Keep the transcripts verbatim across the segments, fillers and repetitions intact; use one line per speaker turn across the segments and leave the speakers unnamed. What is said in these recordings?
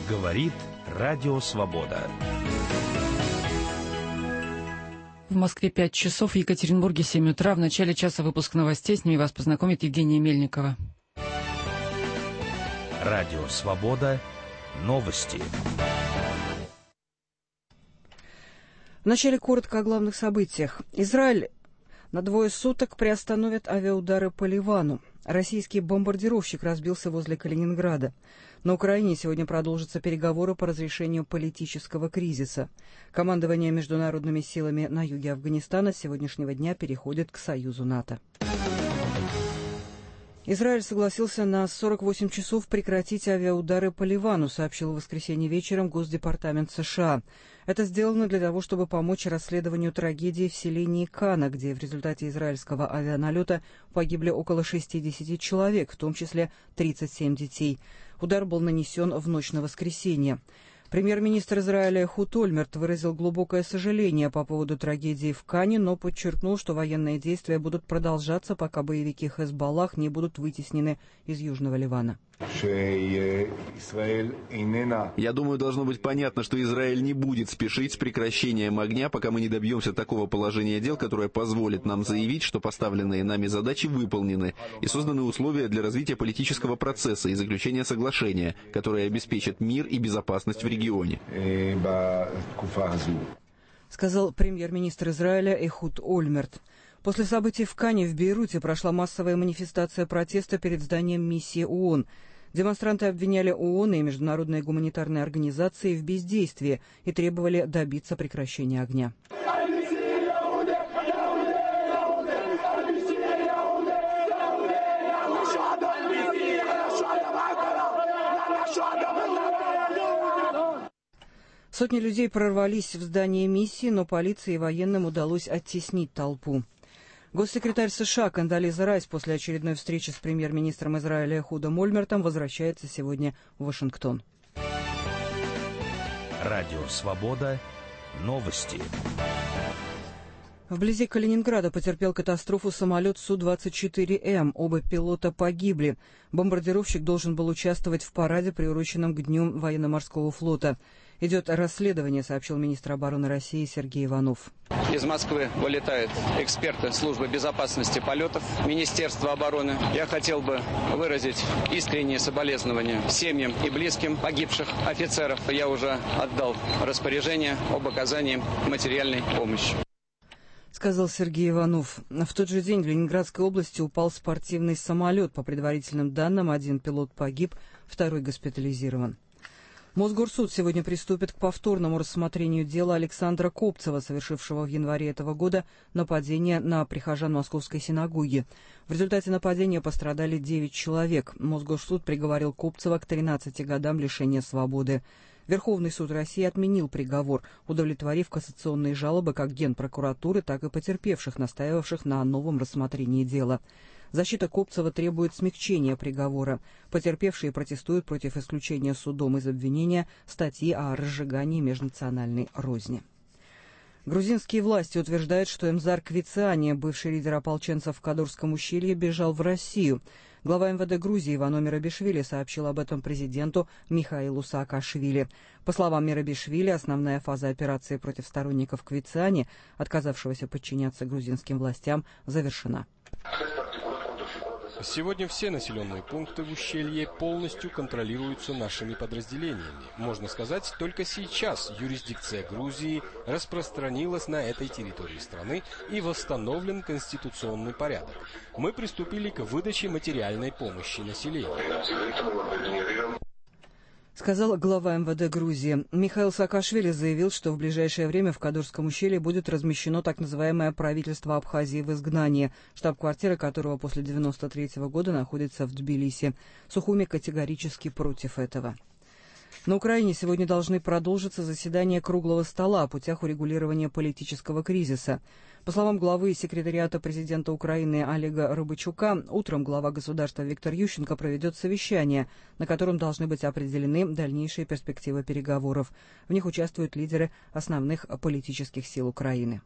Говорит Радио Свобода.
В Москве пять часов, в Екатеринбурге семь утра. В начале часа выпуск новостей. С ними вас познакомит Евгения Мельникова.
Радио Свобода. Новости.
Вначале коротко о главных событиях. Израиль на двое суток приостановит авиаудары по Ливану. Российский бомбардировщик разбился возле Калининграда. На Украине сегодня продолжатся переговоры по разрешению политического кризиса. Командование международными силами на юге Афганистана с сегодняшнего дня переходит к союзу НАТО. Израиль согласился на сорок восемь часов прекратить авиаудары по Ливану, сообщил в воскресенье вечером Госдепартамент США. Это сделано для того, чтобы помочь расследованию трагедии в селении Кана, где в результате израильского авианалета погибли около шестидесяти человек, в том числе тридцать семь детей. Удар был нанесен в ночь на воскресенье. Премьер-министр Израиля Эхуд Ольмерт выразил глубокое сожаление по поводу трагедии в Кане, но подчеркнул, что военные действия будут продолжаться, пока боевики Хезболлах не будут вытеснены из Южного Ливана.
Я думаю, должно быть понятно, что Израиль не будет спешить с прекращением огня, пока мы не добьемся такого положения дел, которое позволит нам заявить, что поставленные нами задачи выполнены и созданы условия для развития политического процесса и заключения соглашения, которое обеспечит мир и безопасность в регионе.
Сказал премьер-министр Израиля Эхуд Ольмерт. После событий в Кане в Бейруте прошла массовая манифестация протеста перед зданием миссии ООН. Демонстранты обвиняли ООН и международные гуманитарные организации в бездействии и требовали добиться прекращения огня. Сотни людей прорвались в здание миссии, но полиции и военным удалось оттеснить толпу. Госсекретарь США Кондолиза Райс после очередной встречи с премьер-министром Израиля Эхудом Ольмертом возвращается сегодня в Вашингтон.
Радио Свобода. Новости.
Вблизи Калининграда потерпел катастрофу самолет Су двадцать четыре Эм. Оба пилота погибли. Бомбардировщик должен был участвовать в параде, приуроченном к Дню военно-морского флота. Идет расследование, сообщил министр обороны России Сергей Иванов.
Из Москвы вылетают эксперты службы безопасности полетов Министерства обороны. Я хотел бы выразить искренние соболезнования семьям и близким погибших офицеров. Я уже отдал распоряжение об оказании материальной помощи.
Сказал Сергей Иванов. В тот же день в Ленинградской области упал спортивный самолет. По предварительным данным, один пилот погиб, второй госпитализирован. Мосгорсуд сегодня приступит к повторному рассмотрению дела Александра Копцева, совершившего в январе этого года нападение на прихожан Московской синагоги. В результате нападения пострадали девять человек. Мосгорсуд приговорил Копцева к тринадцати годам лишения свободы. Верховный суд России отменил приговор, удовлетворив кассационные жалобы как Генпрокуратуры, так и потерпевших, настаивавших на новом рассмотрении дела. Защита Копцева требует смягчения приговора. Потерпевшие протестуют против исключения судом из обвинения статьи о разжигании межнациональной розни. Грузинские власти утверждают, что Эмзар Квициани, бывший лидер ополченцев в Кадурском ущелье, бежал в Россию. Глава эм вэ дэ Грузии Ивано Мерабишвили сообщил об этом президенту Михаилу Саакашвили. По словам Мерабишвили, основная фаза операции против сторонников Квициани, отказавшегося подчиняться грузинским властям, завершена.
Сегодня все населенные пункты в ущелье полностью контролируются нашими подразделениями. Можно сказать, только сейчас юрисдикция Грузии распространилась на этой территории страны и восстановлен конституционный порядок. Мы приступили к выдаче материальной помощи населению.
Сказал глава эм вэ дэ Грузии. Михаил Саакашвили заявил, что в ближайшее время в Кадурском ущелье будет размещено так называемое правительство Абхазии в изгнании, штаб-квартира которого после девяносто третьего года находится в Тбилиси. Сухуми категорически против этого. На Украине сегодня должны продолжиться заседания круглого стола о путях урегулирования политического кризиса. По словам главы секретариата президента Украины Олега Рыбачука, утром глава государства Виктор Ющенко проведет совещание, на котором должны быть определены дальнейшие перспективы переговоров. В них участвуют лидеры основных политических сил Украины.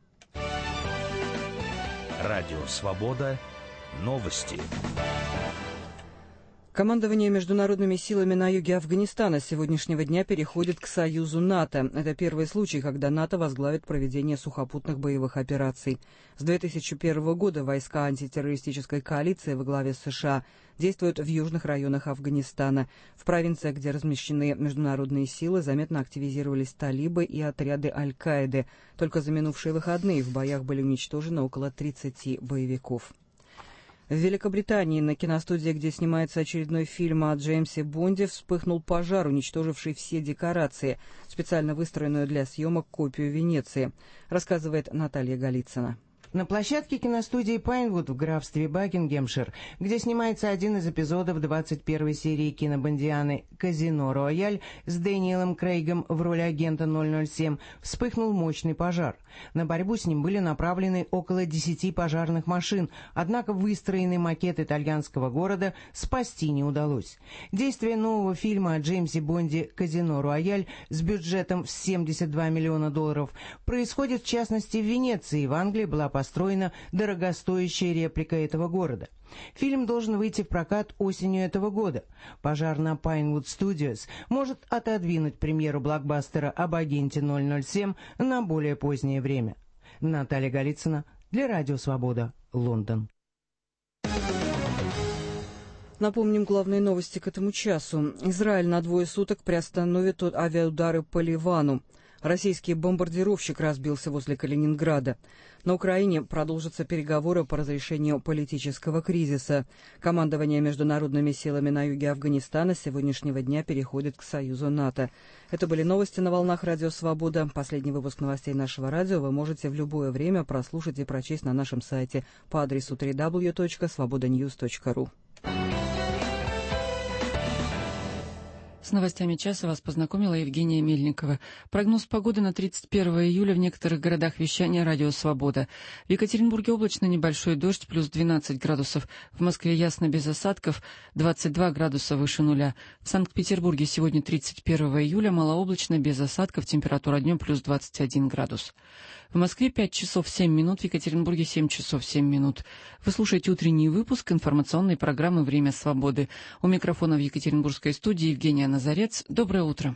Радио «Свобода». Новости.
Командование международными силами на юге Афганистана с сегодняшнего дня переходит к союзу НАТО. Это первый случай, когда НАТО возглавит проведение сухопутных боевых операций. С две тысячи первого года войска антитеррористической коалиции во главе с США действуют в южных районах Афганистана. В провинциях, где размещены международные силы, заметно активизировались талибы и отряды Аль-Каиды. Только за минувшие выходные в боях были уничтожены около тридцати боевиков. В Великобритании на киностудии, где снимается очередной фильм о Джеймсе Бонде, вспыхнул пожар, уничтоживший все декорации, специально выстроенную для съемок копию Венеции, рассказывает Наталья Голицына.
На площадке киностудии «Пайнвуд» в графстве Бакингемшир, где снимается один из эпизодов двадцать первой серии кинобондианы «Казино Рояль» с Дэниелом Крейгом в роли агента ноль ноль семь, вспыхнул мощный пожар. На борьбу с ним были направлены около десяти пожарных машин, однако выстроенный макет итальянского города спасти не удалось. Действие нового фильма о Джеймсе Бонде «Казино Рояль» с бюджетом в семьдесят два миллиона долларов происходит в частности в Венеции. В Англии была построена дорогостоящая реплика этого города. Фильм должен выйти в прокат осенью этого года. Пожар на Pinewood Studios может отодвинуть премьеру блокбастера об агенте ноль ноль семь на более позднее время. Наталья Голицына для Радио Свобода, Лондон.
Напомним главные новости к этому часу. Израиль на двое суток приостановит авиаудары по Ливану. Российский бомбардировщик разбился возле Калининграда. На Украине продолжатся переговоры по разрешению политического кризиса. Командование международными силами на юге Афганистана с сегодняшнего дня переходит к союзу НАТО. Это были новости на волнах Радио Свобода. Последний выпуск новостей нашего радио вы можете в любое время прослушать и прочесть на нашем сайте по адресу дабл ю дабл ю дабл ю точка свобода ньюс точка ру.
С новостями часа вас познакомила Евгения Мельникова. Прогноз погоды на тридцать первое июля в некоторых городах вещания «Радио Свобода». В Екатеринбурге облачно, небольшой дождь, плюс двенадцать градусов. В Москве ясно, без осадков, двадцать два градуса выше нуля. В Санкт-Петербурге сегодня тридцать первое июля, малооблачно, без осадков, температура днем плюс двадцать один градус. В Москве пять часов семь минут, в Екатеринбурге семь часов семь минут. Вы слушаете утренний выпуск информационной программы «Время свободы». У микрофона в Екатеринбургской студии Евгения Назарец. Доброе утро.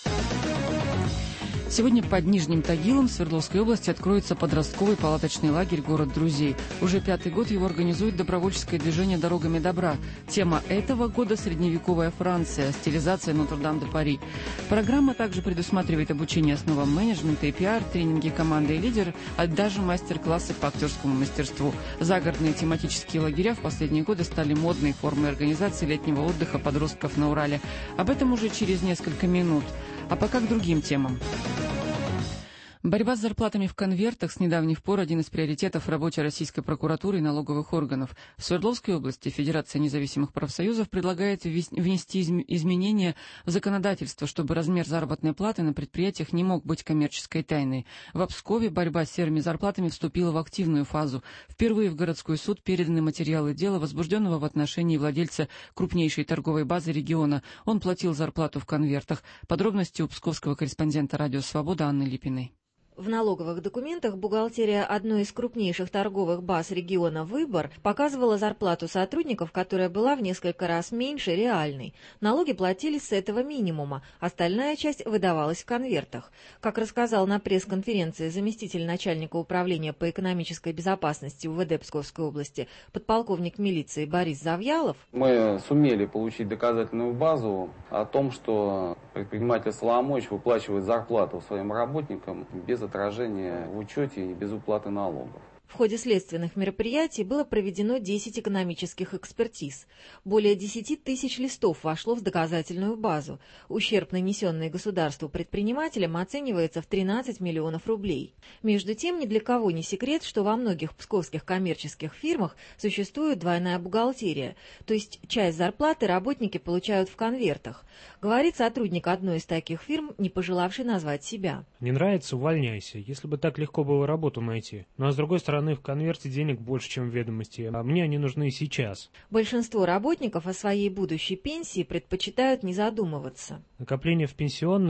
Сегодня под Нижним Тагилом в Свердловской области откроется подростковый палаточный лагерь «Город друзей». Уже пятый год его организует добровольческое движение «Дорогами добра». Тема этого года – средневековая Франция, стилизация Нотр-Дам-де-Пари. Программа также предусматривает обучение основам менеджмента и пиар, тренинги команды и лидер, а даже мастер-классы по актерскому мастерству. Загородные тематические лагеря в последние годы стали модной формой организации летнего отдыха подростков на Урале. Об этом уже через несколько минут. А пока к другим темам. Борьба с зарплатами в конвертах с недавних пор один из приоритетов в работе Российской прокуратуры и налоговых органов. В Свердловской области Федерация независимых профсоюзов предлагает внести изменения в законодательство, чтобы размер заработной платы на предприятиях не мог быть коммерческой тайной. В Пскове борьба с серыми зарплатами вступила в активную фазу. Впервые в городской суд переданы материалы дела, возбужденного в отношении владельца крупнейшей торговой базы региона. Он платил зарплату в конвертах. Подробности у псковского корреспондента «Радио Свобода» Анны Липиной.
В налоговых документах бухгалтерия одной из крупнейших торговых баз региона «Выбор» показывала зарплату сотрудников, которая была в несколько раз меньше реальной. Налоги платились с этого минимума, остальная часть выдавалась в конвертах. Как рассказал на пресс-конференции заместитель начальника управления по экономической безопасности УВД Псковской области подполковник милиции Борис Завьялов,
мы сумели получить доказательную базу о том, что предприниматель Соломонович выплачивает зарплату своим работникам без отражения в учете и без уплаты налогов.
В ходе следственных мероприятий было проведено десять экономических экспертиз. Более десяти тысяч листов вошло в доказательную базу. Ущерб, нанесенный государству предпринимателям, оценивается в тринадцать миллионов рублей. Между тем, ни для кого не секрет, что во многих псковских коммерческих фирмах существует двойная бухгалтерия, то есть часть зарплаты работники получают в конвертах, говорит сотрудник одной из таких фирм, не пожелавший назвать себя.
Не нравится — увольняйся, если бы так легко было работу найти. Ну а с другой стороны, в конверте денег больше, чем в ведомости, а мне они нужны сейчас.
Большинство работников о своей будущей пенсии предпочитают не задумываться.
Накопление в пенсионный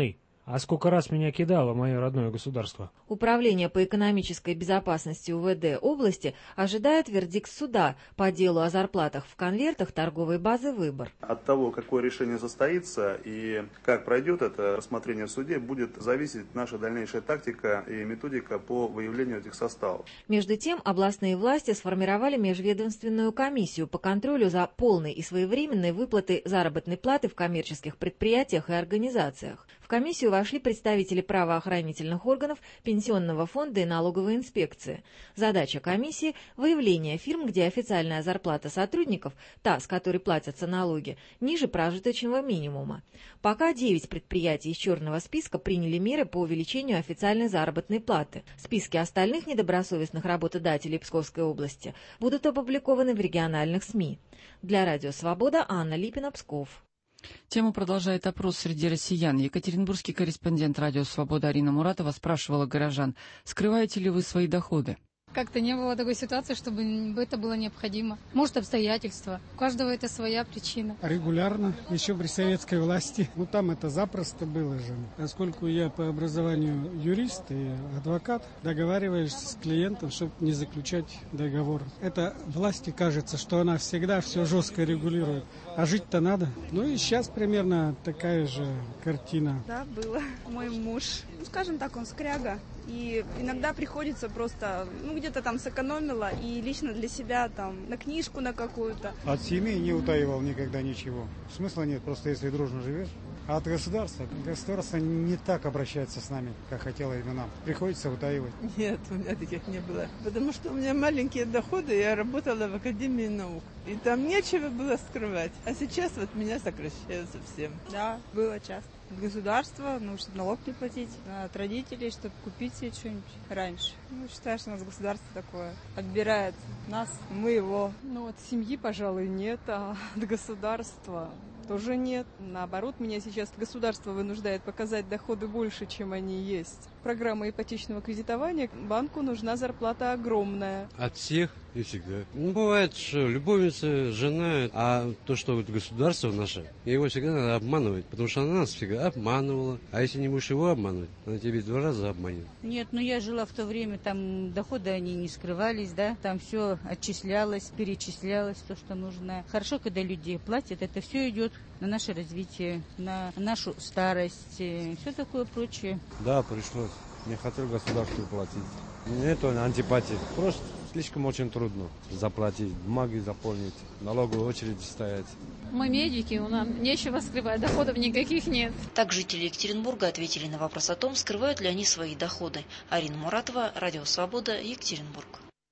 А сколько раз меня кидало мое родное государство?
Управление по экономической безопасности УВД области ожидает вердикт суда по делу о зарплатах в конвертах торговой базы «Выбор».
От того, какое решение состоится и как пройдет это рассмотрение в суде, будет зависеть наша дальнейшая тактика и методика по выявлению этих составов.
Между тем, областные власти сформировали межведомственную комиссию по контролю за полной и своевременной выплатой заработной платы в коммерческих предприятиях и организациях. В комиссию вошли представители правоохранительных органов, пенсионного фонда и налоговой инспекции. Задача комиссии – выявление фирм, где официальная зарплата сотрудников, та, с которой платятся налоги, ниже прожиточного минимума. Пока девять предприятий из черного списка приняли меры по увеличению официальной заработной платы. Списки остальных недобросовестных работодателей Псковской области будут опубликованы в региональных СМИ. Для Радио Свобода Анна Липина, Псков.
Тему продолжает опрос среди россиян. Екатеринбургский корреспондент «Радио Свобода» Арина Муратова спрашивала горожан, скрываете ли вы свои доходы?
Как-то не было такой ситуации, чтобы это было необходимо. Может, обстоятельства. У каждого это своя причина.
Регулярно, еще при советской власти. Ну, там это запросто было же. Поскольку я по образованию юрист и адвокат, договариваешься с клиентом, чтобы не заключать договор. Это власти кажется, что она всегда все жестко регулирует. А жить-то надо. Ну и сейчас примерно такая же картина.
Да, было. Мой муж, ну, скажем так, он скряга. И иногда приходится просто, ну, где-то там сэкономила и лично для себя там на книжку на какую-то.
От семьи не утаивал никогда ничего. Смысла нет, просто если дружно живешь. А от государства? Государство не так обращается с нами, как хотело именно нам. Приходится утаивать.
Нет, у меня таких не было. Потому что у меня маленькие доходы, я работала в Академии наук. И там нечего было скрывать. А сейчас вот меня сокращают совсем.
Да, было часто. От государства, ну, чтобы налог не платить, от родителей, чтобы купить себе что-нибудь раньше. Ну, считаю, что у нас государство такое отбирает нас, мы его.
Ну, от семьи, пожалуй, нет, а от государства тоже нет. Наоборот, меня сейчас государство вынуждает показать доходы больше, чем они есть. Программа ипотечного кредитования, банку нужна зарплата огромная.
От всех и всегда. Ну, бывает, что любовница, жена, а то, что вот государство наше, его всегда надо обманывать, потому что она нас всегда обманывала. А если не будешь его обманывать, она тебе два раза обманет.
Нет, ну я жила в то время, там доходы они не скрывались, да, там все отчислялось, перечислялось, то, что нужно. Хорошо, когда люди платят, это все идет на наше развитие, на нашу старость, все такое прочее.
Да, пришлось. Не хотел государству платить. Нет антипатии. Просто слишком очень трудно заплатить, бумаги заполнить, налоговую очередь стоять.
Мы медики, у нас нечего скрывать, доходов никаких нет.
Так жители Екатеринбурга ответили на вопрос о том, скрывают ли они свои доходы. Арина Муратова, Радио Свобода, Екатеринбург.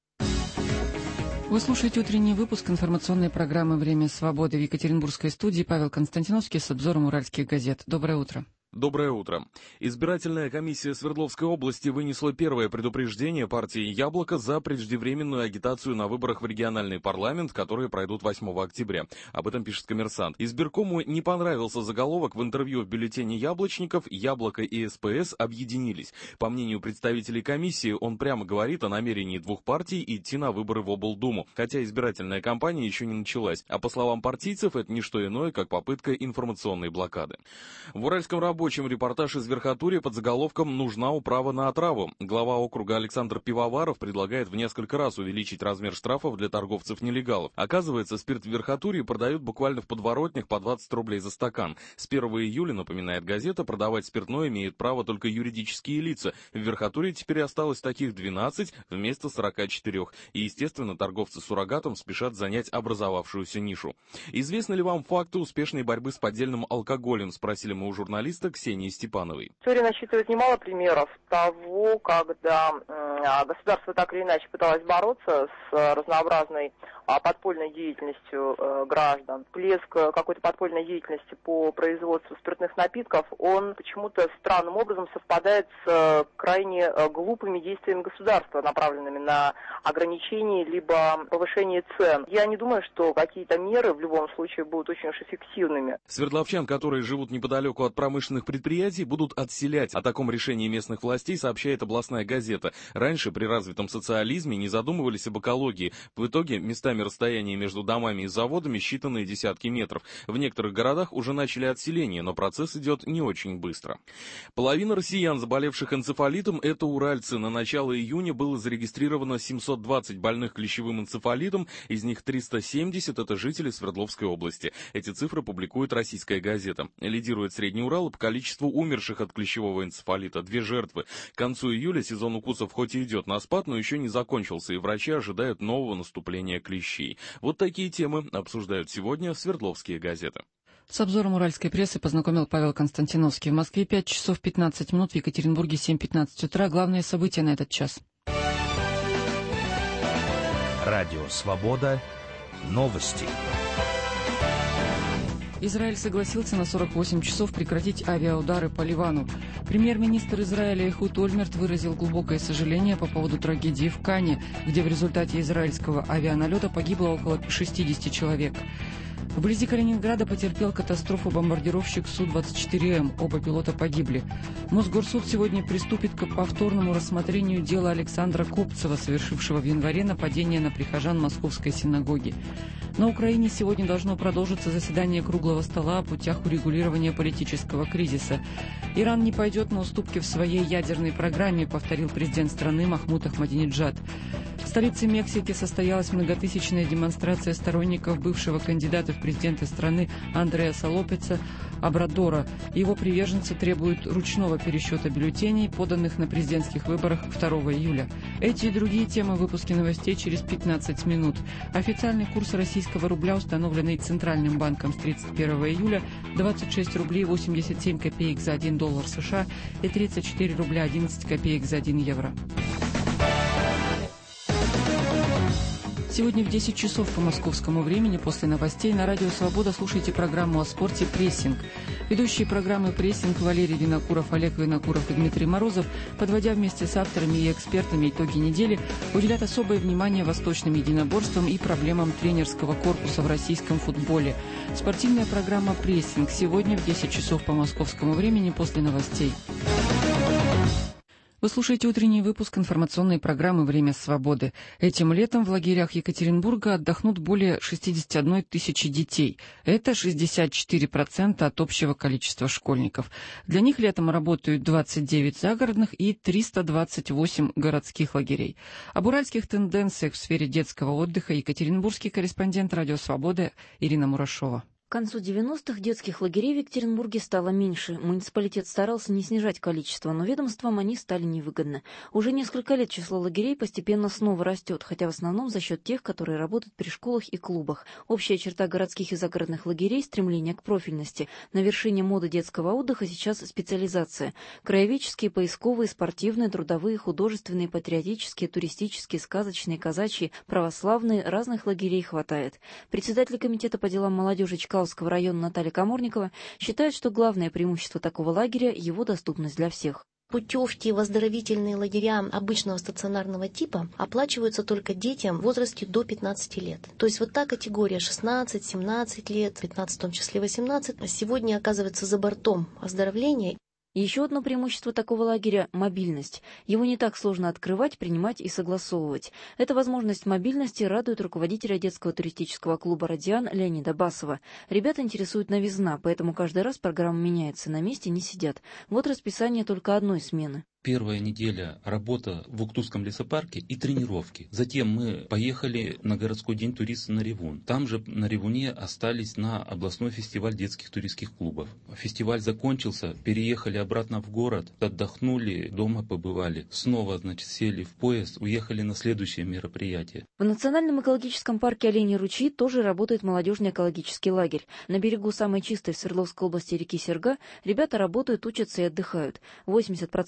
Вы слушаете утренний выпуск информационной программы «Время свободы». В екатеринбургской студии Павел Константиновский с обзором уральских газет. Доброе утро.
Доброе утро. Избирательная комиссия Свердловской области вынесла первое предупреждение партии «Яблоко» за преждевременную агитацию на выборах в региональный парламент, которые пройдут восьмого октября. Об этом пишет «Коммерсант». Избиркому не понравился заголовок. В интервью в бюллетене «Яблочников» «Яблоко» и СПС объединились. По мнению представителей комиссии, он прямо говорит о намерении двух партий идти на выборы в облдуму, хотя избирательная кампания еще не началась. А по словам партийцев, это не что иное, как попытка информационной блокады. В Уральском рабочем Рабочим репортаж из Верхотурья под заголовком «Нужна управа на отраву». Глава округа Александр Пивоваров предлагает в несколько раз увеличить размер штрафов для торговцев-нелегалов. Оказывается, спирт в Верхотурье продают буквально в подворотнях по двадцать рублей за стакан. С первого июля, напоминает газета, продавать спиртное имеют право только юридические лица. В Верхотурье теперь осталось таких двенадцать вместо сорока четырёх. И, естественно, торговцы суррогатом спешат занять образовавшуюся нишу. Известны ли вам факты успешной борьбы с поддельным алкоголем, спросили мы у журналиста Ксении Степановой.
История насчитывает немало примеров того, когда э, государство так или иначе пыталось бороться с э, разнообразной э, подпольной деятельностью э, граждан. Плеск какой-то подпольной деятельности по производству спиртных напитков, он почему-то странным образом совпадает с э, крайне э, глупыми действиями государства, направленными на ограничение либо повышение цен. Я не думаю, что какие-то меры в любом случае будут очень уж эффективными.
Свердловчан, которые живут неподалеку от промышленных крупных предприятий будут отселять. О таком решении местных властей сообщает областная газета. Раньше при развитом социализме не задумывались об экологии. В итоге местами расстояние между домами и заводами считанные десятки метров. В некоторых городах уже начали отселение, но процесс идет не очень быстро. Половина россиян, заболевших энцефалитом, это уральцы. На начало июня было зарегистрировано семьсот двадцать больных клещевым энцефалитом, из них триста семьдесят это жители Свердловской области. Эти цифры публикует «Российская газета». Лидирует Средний Урал по количеству умерших от клещевого энцефалита. Две жертвы. К концу июля сезон укусов хоть и идет на спад, но еще не закончился, и врачи ожидают нового наступления клещей. Вот такие темы обсуждают сегодня Свердловские газеты.
С обзором уральской прессы познакомил Павел Константиновский. В Москве пять часов пятнадцать минут, в Екатеринбурге семь пятнадцать утра. Главные события на этот час.
Радио «Свобода». Новости.
Израиль согласился на сорок восемь часов прекратить авиаудары по Ливану. Премьер-министр Израиля Эхуд Ольмерт выразил глубокое сожаление по поводу трагедии в Кане, где в результате израильского авианалета погибло около шестидесяти человек. Вблизи Калининграда потерпел катастрофу бомбардировщик Су двадцать четыре М. Оба пилота погибли. Мосгорсуд сегодня приступит к повторному рассмотрению дела Александра Копцева, совершившего в январе нападение на прихожан Московской синагоги. На Украине сегодня должно продолжиться заседание круглого стола о путях урегулирования политического кризиса. Иран не пойдет на уступки в своей ядерной программе, повторил президент страны Махмуд Ахмадинеджад. В столице Мексики состоялась многотысячная демонстрация сторонников бывшего кандидата в президенты страны Андреаса Лопеса Обрадора. Его приверженцы требуют ручного пересчета бюллетеней, поданных на президентских выборах второго июля. Эти и другие темы в выпуске новостей через пятнадцать минут. Официальный курс российского рубля, установленный Центральным банком с тридцать первого июля, двадцать шесть рублей восемьдесят семь копеек за один доллар США и тридцать четыре рубля одиннадцать копеек за один евро. Сегодня в десять часов по московскому времени после новостей на Радио «Свобода» слушайте программу о спорте «Прессинг». Ведущие программы «Прессинг» Валерий Винокуров, Олег Винокуров и Дмитрий Морозов, подводя вместе с авторами и экспертами итоги недели, уделят особое внимание восточным единоборствам и проблемам тренерского корпуса в российском футболе. Спортивная программа «Прессинг» сегодня в десять часов по московскому времени после новостей. Вы слушаете утренний выпуск информационной программы «Время свободы». Этим летом в лагерях Екатеринбурга отдохнут более шестидесяти одной тысячи детей. Это шестьдесят четыре процента от общего количества школьников. Для них летом работают двадцать девять загородных и триста двадцать восемь городских лагерей. Об уральских тенденциях в сфере детского отдыха екатеринбургский корреспондент «Радио Свобода» Ирина Мурашова.
К концу девяностых детских лагерей в Екатеринбурге стало меньше. Муниципалитет старался не снижать количество, но ведомствам они стали невыгодны. Уже несколько лет число лагерей постепенно снова растет, хотя в основном за счет тех, которые работают при школах и клубах. Общая черта городских и загородных лагерей – стремление к профильности. На вершине моды детского отдыха сейчас специализация. Краеведческие, поисковые, спортивные, трудовые, художественные, патриотические, туристические, сказочные, казачьи, православные – разных лагерей хватает. Председатель комитета по делам молодежи Чкаловского района Наталья Каморникова считает, что главное преимущество такого лагеря – его доступность для всех.
Путевки в оздоровительные лагеря обычного стационарного типа оплачиваются только детям в возрасте до пятнадцати лет. То есть вот та категория шестнадцать-семнадцать лет, пятнадцать, в том числе восемнадцать, сегодня оказывается за бортом оздоровления.
Еще одно преимущество такого лагеря – мобильность. Его не так сложно открывать, принимать и согласовывать. Эта возможность мобильности радует руководителя детского туристического клуба «Радиан» Леонида Басова. Ребят интересует новизна, поэтому каждый раз программа меняется, на месте не сидят. Вот расписание только одной смены.
Первая неделя работа в Уктусском лесопарке и тренировки. Затем мы поехали на городской день туриста на Ревун. Там же на Ревуне остались на областной фестиваль детских туристских клубов. Фестиваль закончился, переехали обратно в город, отдохнули, дома побывали. Снова, значит, сели в поезд, уехали на следующее мероприятие.
В Национальном экологическом парке «Оленьи ручьи» тоже работает молодежный экологический лагерь. На берегу самой чистой в Свердловской области реки Серга ребята работают, учатся и отдыхают. восемьдесят процентов детей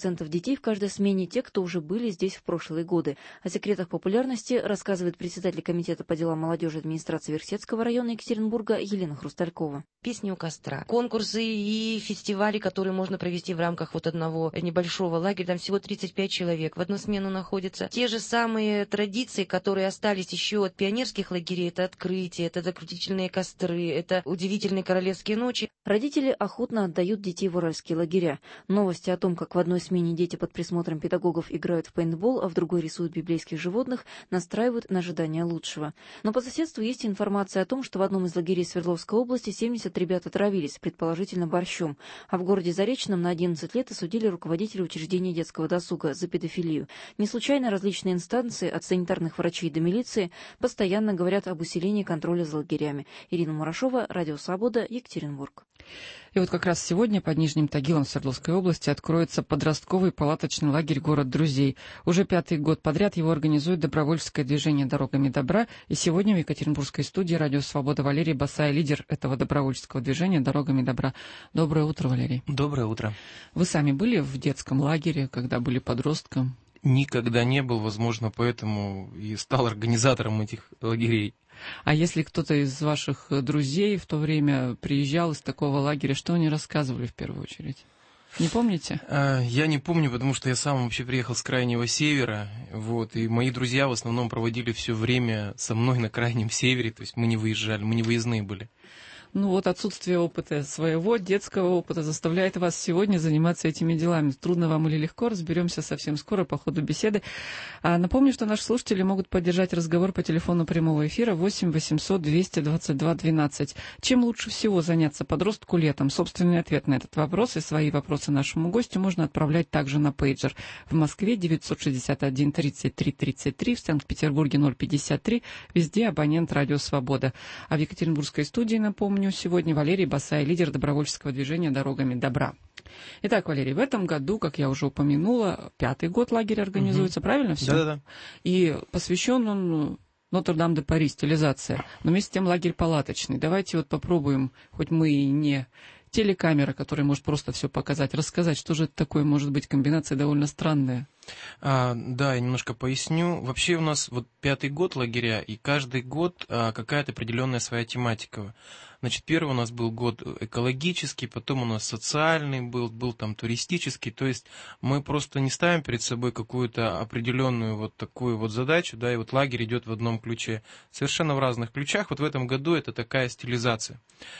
детей в каждой смене те, кто уже были здесь в прошлые годы. О секретах популярности рассказывает председатель комитета по делам молодежи администрации Верхсетского района Екатеринбурга Елена Хрусталькова.
Песни у костра, конкурсы и фестивали, которые можно провести в рамках вот одного небольшого лагеря. Там всего тридцать пять человек в одну смену находятся. Те же самые традиции, которые остались еще от пионерских лагерей, это открытие, это закрутительные костры, это удивительные королевские ночи.
Родители охотно отдают детей в уральские лагеря. Новости о том, как в одной смене дети под присмотром педагогов играют в пейнтбол, а в другой рисуют библейских животных, настраивают на ожидание лучшего. Но по соседству есть информация о том, что в одном из лагерей Свердловской области семьдесят ребят отравились, предположительно борщом. А в городе Заречном на одиннадцать лет осудили руководителя учреждения детского досуга за педофилию. Не случайно различные инстанции, от санитарных врачей до милиции, постоянно говорят об усилении контроля за лагерями. Ирина Мурашова, Радио Свобода, Екатеринбург.
И вот как раз сегодня под Нижним Тагилом в Свердловской области откроется подростковый палаточный лагерь «Город друзей». Уже пятый год подряд его организует добровольческое движение «Дорогами добра». И сегодня в Екатеринбургской студии «Радио Свобода» Валерий Басай, лидер этого добровольческого движения «Дорогами добра». Доброе утро, Валерий.
Доброе утро.
Вы сами были в детском лагере, когда были подростком?
Никогда не был, возможно, поэтому и стал организатором этих лагерей.
А если кто-то из ваших друзей в то время приезжал из такого лагеря, что они рассказывали в первую очередь? Не помните?
Я не помню, потому что я сам вообще приехал с крайнего севера, вот, и мои друзья в основном проводили все время со мной на крайнем севере, то есть мы не выезжали, мы не выездные были.
Ну вот отсутствие опыта своего, детского опыта, заставляет вас сегодня заниматься этими делами. Трудно вам или легко, разберемся совсем скоро по ходу беседы. А напомню, что наши слушатели могут поддержать разговор по телефону прямого эфира восемь восемьсот двести двадцать два двенадцать. Чем лучше всего заняться подростку летом? Собственный ответ на этот вопрос и свои вопросы нашему гостю можно отправлять также на пейджер. В Москве девятьсот шестьдесят один тридцать три тридцать три, в Санкт-Петербурге ноль пятьдесят три, везде абонент «Радио Свобода». А в Екатеринбургской студии, напомню, сегодня Валерий Басай, лидер добровольческого движения «Дорогами добра». Итак, Валерий, в этом году, как я уже упомянула, пятый год лагерь организуется, угу. Правильно все?
Да-да-да.
И посвящен он Нотр-Дам-де-Пари, стилизация. Но вместе с тем лагерь палаточный. Давайте вот попробуем, хоть мы и не телекамера, которая может просто все показать, рассказать, что же это такое, может быть, комбинация довольно странная.
А, да, я немножко поясню. Вообще у нас вот пятый год лагеря, и каждый год а, какая-то определенная своя тематика. Значит, первый у нас был год экологический, потом у нас социальный был, был там туристический. То есть мы просто не ставим перед собой какую-то определенную вот такую вот задачу, да, и вот лагерь идет в одном ключе. Совершенно в разных ключах. Вот в этом году это такая стилизация.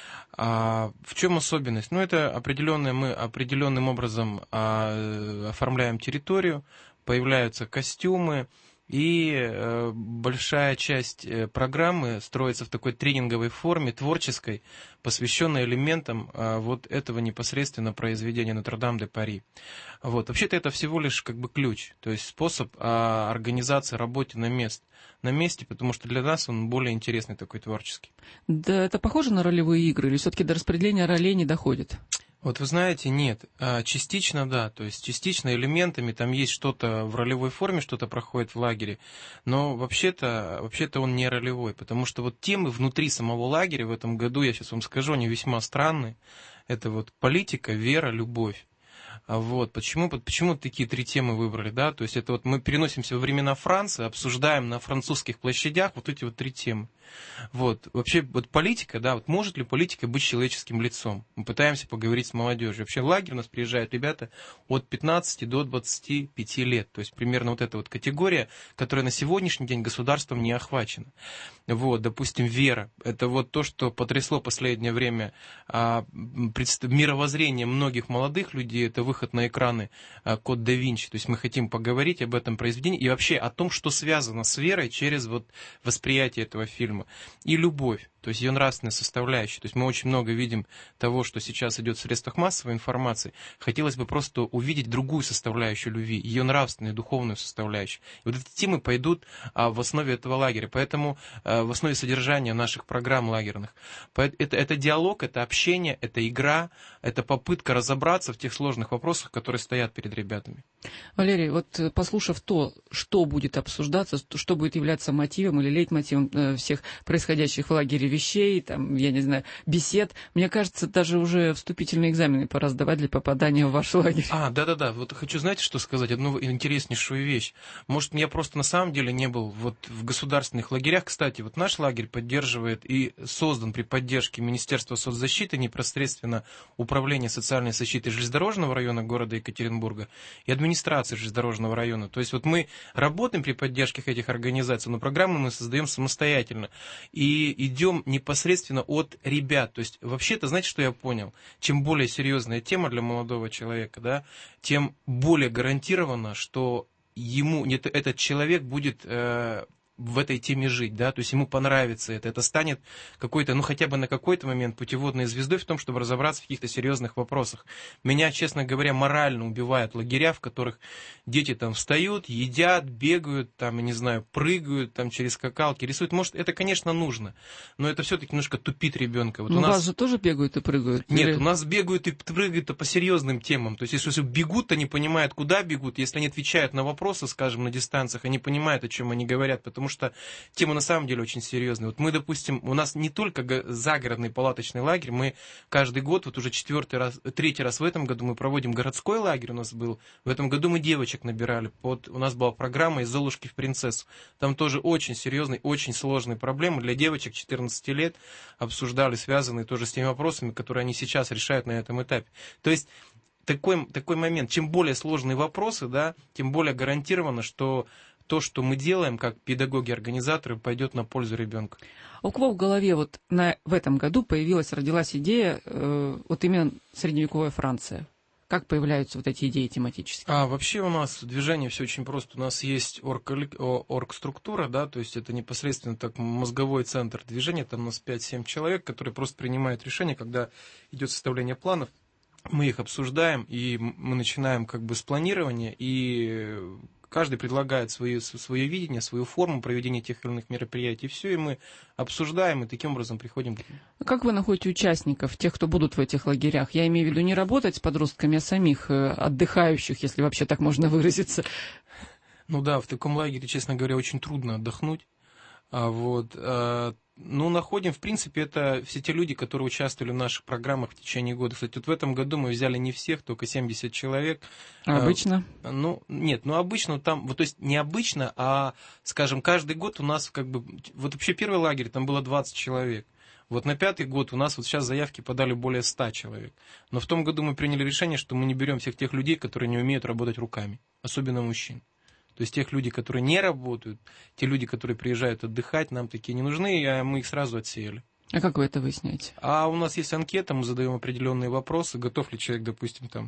А в чем особенность? Ну, это определенное, мы определенным образом а, оформляем территорию, появляются костюмы, и э, большая часть э, программы строится в такой тренинговой форме, творческой, посвященной элементам э, вот этого непосредственно произведения Нотр-Дам-де-Пари. Вот. Вообще-то это всего лишь как бы ключ, то есть способ э, организации работы на месте. на месте, потому что для нас он более интересный такой, творческий.
Да, это похоже на ролевые игры, или все-таки до распределения ролей не доходит?
Вот вы знаете, нет. Частично, да, то есть частично элементами, там есть что-то в ролевой форме, что-то проходит в лагере, но вообще-то, вообще-то он не ролевой, потому что вот темы внутри самого лагеря в этом году, я сейчас вам скажу, они весьма странные. Это вот политика, вера, любовь. Вот. Почему, почему такие три темы выбрали, да, то есть это вот мы переносимся во времена Франции, обсуждаем на французских площадях вот эти вот три темы. Вот. Вообще вот политика, да, вот может ли политика быть человеческим лицом? Мы пытаемся поговорить с молодежью. Вообще в лагерь у нас приезжают ребята от пятнадцати до двадцати пяти лет, то есть примерно вот эта вот категория, которая на сегодняшний день государством не охвачена. Вот, допустим, вера, это вот то, что потрясло последнее время а, мировоззрение многих молодых людей, это выход на экраны а, «Код да Винчи», то есть мы хотим поговорить об этом произведении и вообще о том, что связано с верой через вот восприятие этого фильма. И любовь, то есть ее нравственная составляющая. То есть мы очень много видим того, что сейчас идет в средствах массовой информации. Хотелось бы просто увидеть другую составляющую любви, ее нравственную, духовную составляющую. И вот эти темы пойдут а, в основе этого лагеря. Поэтому а, в основе содержания наших программ лагерных. Это, это диалог, это общение, это игра, это попытка разобраться в тех сложных вопросах, которые стоят перед ребятами.
Валерий, вот послушав то, что будет обсуждаться, что будет являться мотивом или лейтмотивом всех происходящих в лагере вещей, там, я не знаю, бесед. Мне кажется, даже уже вступительные экзамены пора сдавать для попадания в ваш лагерь.
А, да-да-да, вот хочу, знаете, что сказать? Одну интереснейшую вещь. Может, я просто на самом деле не был вот в государственных лагерях. Кстати, вот наш лагерь поддерживает и создан при поддержке Министерства соцзащиты, непосредственно Управления социальной защиты железнодорожного района города Екатеринбурга и администрации железнодорожного района. То есть вот мы работаем при поддержке этих организаций, но программы мы создаем самостоятельно. И идем непосредственно от ребят. То есть вообще-то, знаете, что я понял? Чем более серьезная тема для молодого человека, да, тем более гарантированно, что ему этот человек будет э, в этой теме жить, да, то есть ему понравится это, это станет какой-то, ну хотя бы на какой-то момент путеводной звездой в том, чтобы разобраться в каких-то серьезных вопросах. Меня, честно говоря, морально убивают лагеря, в которых дети там встают, едят, бегают, там, я не знаю, прыгают там через скакалки, рисуют. Может, это, конечно, нужно, но это все-таки немножко тупит ребенка. Вот
но у
нас...
вас же тоже бегают и прыгают?
Нет,
или...
у нас бегают и прыгают по серьезным темам. То есть, если бегут, то не понимают, куда бегут. Если они отвечают на вопросы, скажем, на дистанциях, они понимают, о чем они говорят, потому что тема на самом деле очень серьезная. Вот мы, допустим, у нас не только загородный палаточный лагерь, мы каждый год, вот уже четвертый раз, третий раз в этом году мы проводим городской лагерь, у нас был. В этом году мы девочек набирали. Под, у нас была программа «Из Золушки в принцессу». Там тоже очень серьезные, очень сложные проблемы для девочек четырнадцати лет обсуждали, связанные тоже с теми вопросами, которые они сейчас решают на этом этапе. То есть такой, такой момент, чем более сложные вопросы, да, тем более гарантированно, что то, что мы делаем, как педагоги-организаторы, пойдет на пользу ребенку.
У кого в голове вот на, в этом году появилась, родилась идея, э, вот именно средневековая Франция? Как появляются вот эти идеи тематические?
А вообще у нас движение все очень просто. У нас есть орг, орг-структура, да, то есть это непосредственно так мозговой центр движения, там у нас пять-семь человек, которые просто принимают решения, когда идет составление планов. Мы их обсуждаем, и мы начинаем как бы с планирования, и каждый предлагает свои, свое видение, свою форму проведения тех или иных мероприятий. Все, и мы обсуждаем, и таким образом приходим к...
Как вы находите участников, тех, кто будут в этих лагерях? Я имею в виду не работать с подростками, а самих отдыхающих, если вообще так можно выразиться.
Ну да, в таком лагере, честно говоря, очень трудно отдохнуть. А вот... А... Ну, находим, в принципе, это все те люди, которые участвовали в наших программах в течение года. Кстати, вот в этом году мы взяли не всех, только семьдесят человек.
А обычно?
А, ну, нет, ну, обычно там, вот, то есть не обычно, а, скажем, каждый год у нас как бы, вот вообще первый лагерь, там было двадцать человек. Вот на пятый год у нас вот сейчас заявки подали более ста человек. Но в том году мы приняли решение, что мы не берем всех тех людей, которые не умеют работать руками, особенно мужчин. То есть тех людей, которые не работают, те люди, которые приезжают отдыхать, нам такие не нужны, а мы их сразу отсеяли.
А как вы это выясняете?
А у нас есть анкета, мы задаем определенные вопросы, готов ли человек, допустим, там,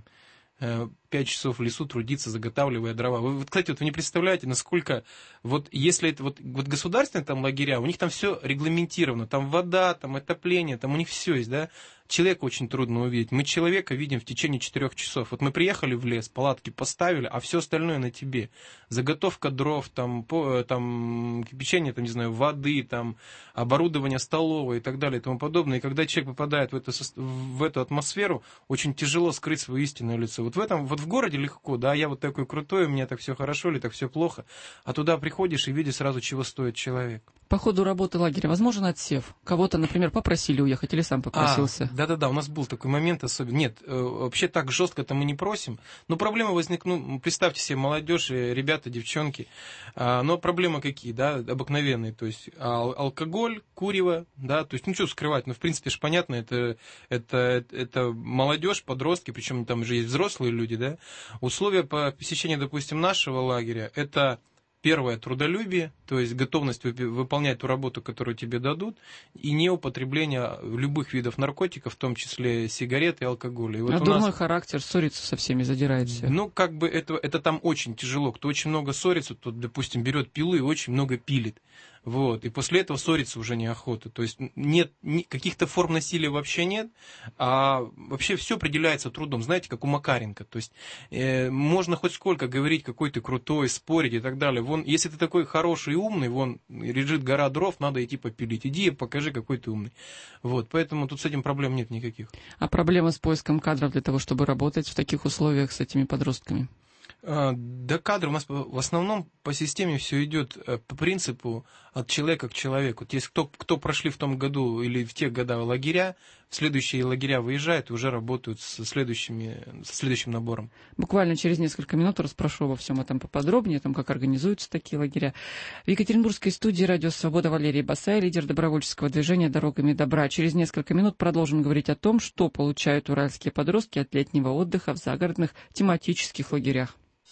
пять часов в лесу трудиться, заготавливая дрова. Вы, вот, кстати, вот вы не представляете, насколько, вот если это вот, вот государственные там лагеря, у них там все регламентировано, там вода, там отопление, там у них все есть, да. Человека очень трудно увидеть. Мы человека видим в течение четырех часов. Вот мы приехали в лес, палатки поставили, а все остальное на тебе. Заготовка дров, там, по, там кипячение, там, не знаю, воды, там, оборудование столовое и так далее и тому подобное. И когда человек попадает в эту, в эту атмосферу, очень тяжело скрыть свое истинное лицо. Вот в этом, вот в городе легко, да, я вот такой крутой, у меня так все хорошо или так все плохо. А туда приходишь и видишь сразу, чего стоит человек.
По ходу работы лагеря возможен отсев? Кого-то, например, попросили уехать или сам попросился?
А, да-да-да, у нас был такой момент особенно. Нет, вообще так жестко-то мы не просим. Но проблема возникнет, ну, представьте себе, молодежь, ребята, девчонки. Но проблемы какие, да, обыкновенные. То есть алкоголь, курево, да, то есть ну что скрывать. Ну, в принципе, же понятно, это, это, это молодежь, подростки, причем там же есть взрослые люди, да. Условия по посещению, допустим, нашего лагеря, это... Первое – трудолюбие, то есть готовность выполнять ту работу, которую тебе дадут, и неупотребление любых видов наркотиков, в том числе сигареты и алкоголя. И вот
а дурной
нас...
характер, ссориться со всеми, задирает всех.
Ну, как бы это, это там очень тяжело. Кто очень много ссорится, тот, допустим, берет пилу и очень много пилит. Вот, и после этого ссориться уже неохота. То есть нет ни, каких-то форм насилия вообще нет, а вообще все определяется трудом. Знаете, как у Макаренко. То есть э, можно хоть сколько говорить, какой ты крутой, спорить и так далее. Вон, если ты такой хороший и умный, вон лежит гора дров, надо идти попилить. Иди и покажи, какой ты умный. Вот, поэтому тут с этим проблем нет никаких.
А проблема с поиском кадров для того, чтобы работать в таких условиях с этими подростками?
До кадров у нас в основном по системе все идет по принципу от человека к человеку. То есть кто, кто прошли в том году или в тех годах лагеря, в следующие лагеря выезжают и уже работают со, следующими, со следующим набором.
Буквально через несколько минут расспрошу обо всем этом поподробнее, о том, как организуются такие лагеря. В Екатеринбургской студии «Радио Свобода» Валерий Басай, лидер добровольческого движения «Дорогами добра». Через несколько минут продолжим говорить о том, что получают уральские подростки от летнего отдыха в загородных тематических лагерях.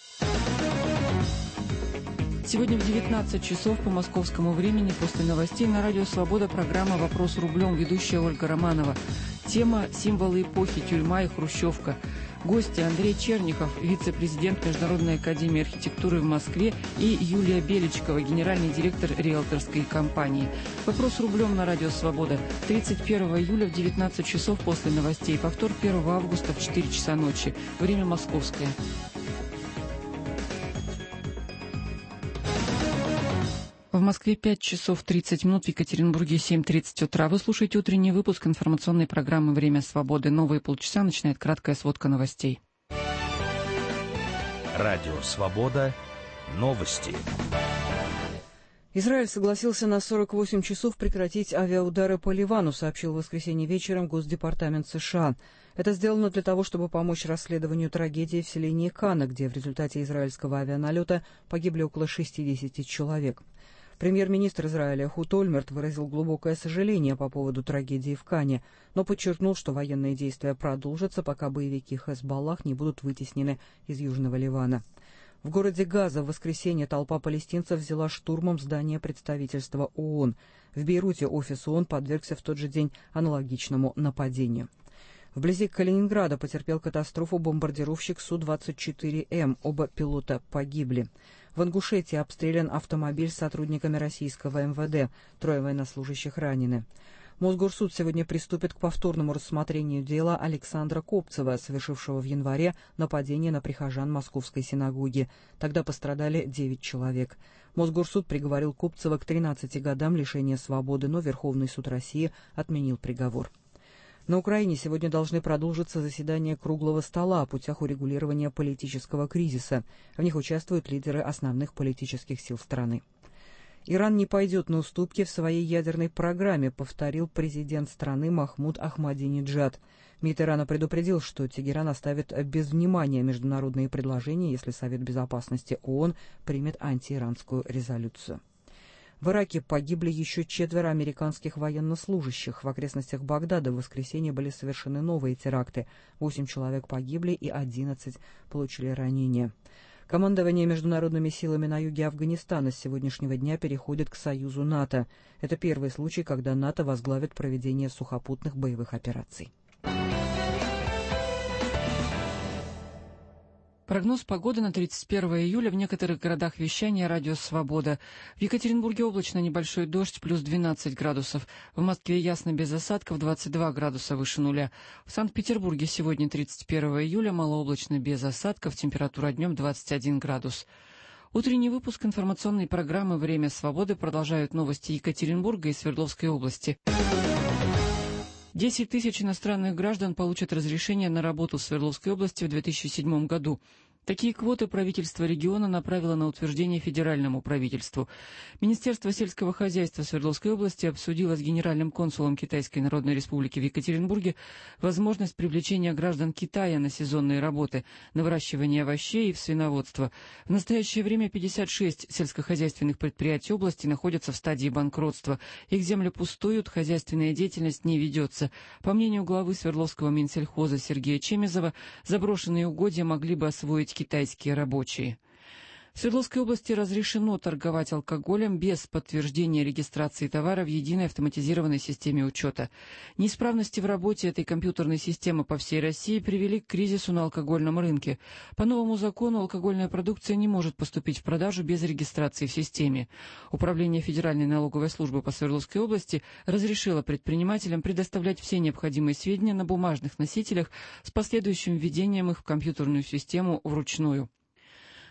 Сегодня в девятнадцать часов по московскому времени после новостей на радио «Свобода» программа «Вопрос рублем», ведущая Ольга Романова. Тема «Символы эпохи. Тюрьма и хрущевка». Гости Андрей Чернихов, вице-президент Международной академии архитектуры в Москве, и Юлия Беличкова, генеральный директор риэлторской компании. «Вопрос рублем» на радио «Свобода». тридцать первого июля в девятнадцать часов после новостей. Повтор первого августа в четыре часа ночи. Время московское. В Москве пять часов тридцать минут, в Екатеринбурге семь тридцать утра. Вы слушаете утренний выпуск информационной программы «Время свободы». Новые полчаса начинает краткая сводка новостей.
Радио «Свобода». Новости.
Израиль согласился на сорок восемь часов прекратить авиаудары по Ливану, сообщил в воскресенье вечером Госдепартамент США. Это сделано для того, чтобы помочь расследованию трагедии в селении Кана, где в результате израильского авианалета погибли около шестидесяти человек. Премьер-министр Израиля Эхуд Ольмерт выразил глубокое сожаление по поводу трагедии в Кане, но подчеркнул, что военные действия продолжатся, пока боевики Хезболлах не будут вытеснены из Южного Ливана. В городе Газа в воскресенье толпа палестинцев взяла штурмом здание представительства ООН. В Бейруте офис ООН подвергся в тот же день аналогичному нападению. Вблизи Калининграда потерпел катастрофу бомбардировщик Су двадцать четыре М. Оба пилота погибли. В Ингушетии обстрелян автомобиль с сотрудниками российского эм вэ дэ. Трое военнослужащих ранены. Мосгорсуд сегодня приступит к повторному рассмотрению дела Александра Копцева, совершившего в январе нападение на прихожан Московской синагоги. Тогда пострадали девять человек. Мосгорсуд приговорил Копцева к тринадцати годам лишения свободы, но Верховный суд России отменил приговор. На Украине сегодня должны продолжиться заседания круглого стола о путях урегулирования политического кризиса. В них участвуют лидеры основных политических сил страны. Иран не пойдет на уступки в своей ядерной программе, повторил президент страны Махмуд Ахмадинеджад. МИД Ирана предупредил, что Тегеран оставит без внимания международные предложения, если Совет Безопасности ООН примет антииранскую резолюцию. В Ираке погибли еще четверо американских военнослужащих. В окрестностях Багдада в воскресенье были совершены новые теракты. Восемь человек погибли и одиннадцать получили ранения. Командование международными силами на юге Афганистана с сегодняшнего дня переходит к союзу НАТО. Это первый случай, когда НАТО возглавит проведение сухопутных боевых операций.
Прогноз погоды на тридцать первого июля в некоторых городах вещания «Радио Свобода». В Екатеринбурге облачно, небольшой дождь, плюс двенадцать градусов. В Москве ясно, без осадков, двадцать два градуса выше нуля. В Санкт-Петербурге сегодня тридцать первого июля, малооблачно, без осадков, температура днем двадцать один градус. Утренний выпуск информационной программы «Время свободы» продолжают новости Екатеринбурга и Свердловской области. десять тысяч иностранных граждан получат разрешение на работу в Свердловской области в две тысячи седьмом году. Такие квоты правительство региона направило на утверждение федеральному правительству. Министерство сельского хозяйства Свердловской области обсудило с генеральным консулом Китайской Народной Республики в Екатеринбурге возможность привлечения граждан Китая на сезонные работы, на выращивание овощей и в свиноводство. В настоящее время пятьдесят шесть сельскохозяйственных предприятий области находятся в стадии банкротства. Их земли пустуют, хозяйственная деятельность не ведется. По мнению главы Свердловского Минсельхоза Сергея Чемезова, заброшенные угодья могли бы освоить китайские рабочие. В Свердловской области разрешено торговать алкоголем без подтверждения регистрации товара в единой автоматизированной системе учета. Неисправности в работе этой компьютерной системы по всей России привели к кризису на алкогольном рынке. По новому закону алкогольная продукция не может поступить в продажу без регистрации в системе. Управление Федеральной налоговой службы по Свердловской области разрешило предпринимателям предоставлять все необходимые сведения на бумажных носителях с последующим введением их в компьютерную систему вручную.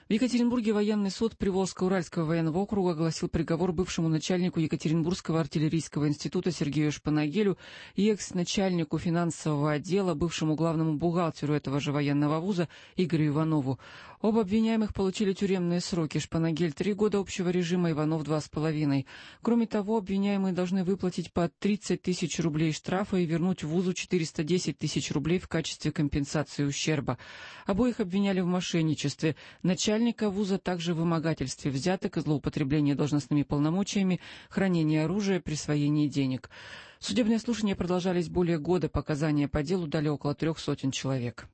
В Екатеринбурге военный суд Приволжско-Уральского военного округа огласил приговор бывшему начальнику Екатеринбургского артиллерийского института Сергею Шпанагелю и экс-начальнику финансового отдела, бывшему главному бухгалтеру этого же военного вуза Игорю Иванову. Оба обвиняемых получили тюремные сроки. Шпанагель — три года общего режима, Иванов — два с половиной. Кроме того, обвиняемые должны выплатить по тридцать тысяч рублей штрафа и вернуть вузу четыреста десять тысяч рублей в качестве компенсации ущерба. Обоих обвиняли в мошенничестве. Начальника вуза также в вымогательстве взяток и злоупотреблении должностными полномочиями, хранении оружия, присвоении денег. Судебные слушания продолжались более года. Показания по делу дали около трех сотен человек.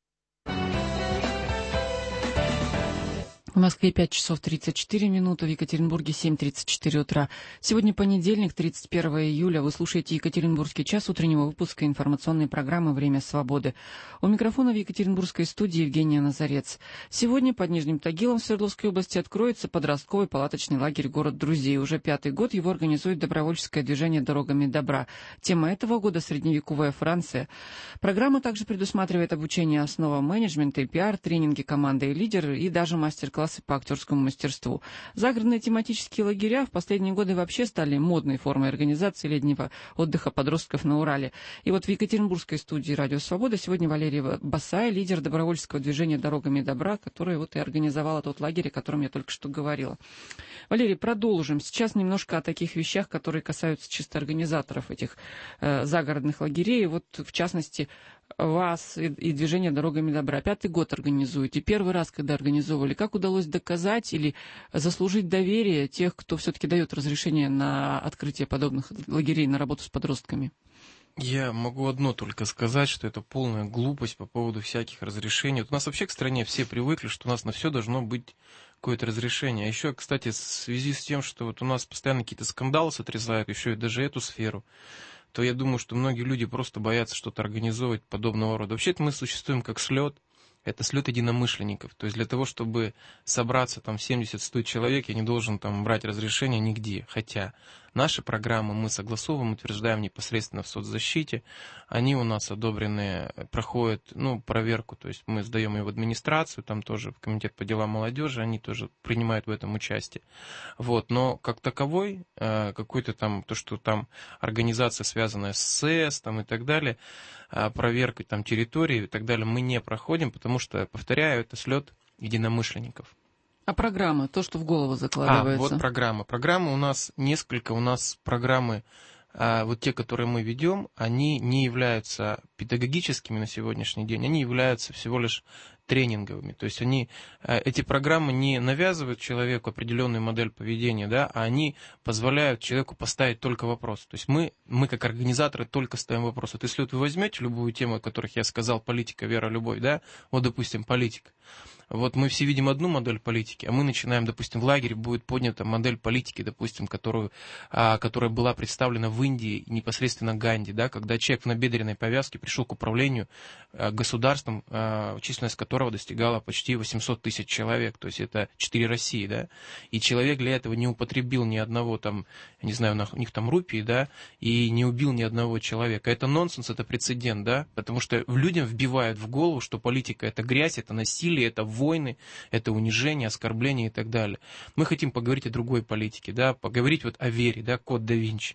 В Москве пять часов тридцать четыре минуты, в Екатеринбурге семь тридцать четыре утра. Сегодня понедельник, тридцать первое июля. Вы слушаете Екатеринбургский час утреннего выпуска информационной программы «Время свободы». У микрофона в Екатеринбургской студии Евгения Назарец. Сегодня под Нижним Тагилом в Свердловской области откроется подростковый палаточный лагерь «Город друзей». Уже пятый год его организует добровольческое движение «Дорогами добра». Тема этого года — средневековая Франция. Программа также предусматривает обучение основам менеджмента и пиар, тренинги команды и лидеры и даже мастер-классы по актерскому мастерству. Загородные тематические лагеря в последние годы вообще стали модной формой организации летнего отдыха подростков на Урале. И вот в Екатеринбургской студии «Радио Свобода» сегодня Валерия Басая, лидер добровольческого движения «Дорогами добра», которая вот и организовала тот лагерь, о котором я только что говорила. Валерий, продолжим. Сейчас немножко о таких вещах, которые касаются чисто организаторов этих э, загородных лагерей. Вот, в частности, вас и, и движение «Дорогами добра». Пятый год организуете. Первый раз, когда организовывали, как удалось доказать или заслужить доверие тех, кто все-таки дает разрешение на открытие подобных лагерей, на работу с подростками?
Я могу одно только сказать, что это полная глупость по поводу всяких разрешений. Вот у нас вообще к стране все привыкли, что у нас на все должно быть какое-то разрешение. А еще, кстати, в связи с тем, что вот у нас постоянно какие-то скандалы сотрясают, еще и даже эту сферу, то я думаю, что многие люди просто боятся что-то организовывать подобного рода. Вообще-то мы существуем как слет. Это слет единомышленников. То есть для того, чтобы собраться там семьдесят-сто человек, я не должен там брать разрешение нигде. Хотя наши программы мы согласовываем, утверждаем непосредственно в соцзащите. Они у нас одобрены, проходят ну, проверку. То есть мы сдаем ее в администрацию, там тоже в комитет по делам молодежи, они тоже принимают в этом участие. Вот. Но как таковой, какой-то там, то, что там организация, связанная с СЭС там, и так далее, проверкой там территории и так далее, мы не проходим, потому что, повторяю, это слет единомышленников.
А программа, то, что в голову закладывается?
А, вот программа. Программа у нас несколько, у нас программы, а, вот те, которые мы ведем, они не являются педагогическими на сегодняшний день, они являются всего лишь тренинговыми. То есть они, эти программы не навязывают человеку определенную модель поведения, да, а они позволяют человеку поставить только вопрос. То есть мы, мы как организаторы только ставим вопрос. Вот если вот вы возьмете любую тему, о которых я сказал, политика, вера, любовь, да, вот, допустим, политика. Вот мы все видим одну модель политики, а мы начинаем, допустим, в лагере будет поднята модель политики, допустим, которую, а, которая была представлена в Индии непосредственно Ганди, да, когда человек в набедренной повязке пришел к управлению а, государством, а, численность которого достигала почти восемьсот тысяч человек, то есть это четыре России, да, и человек для этого не употребил ни одного там, я не знаю, у них там рупий, да, и не убил ни одного человека. Это нонсенс, это прецедент, да, потому что людям вбивают в голову, что политика это грязь, это насилие, это войны, это унижение, оскорбление и так далее. Мы хотим поговорить о другой политике, да, поговорить вот о вере, да, Код да Винчи.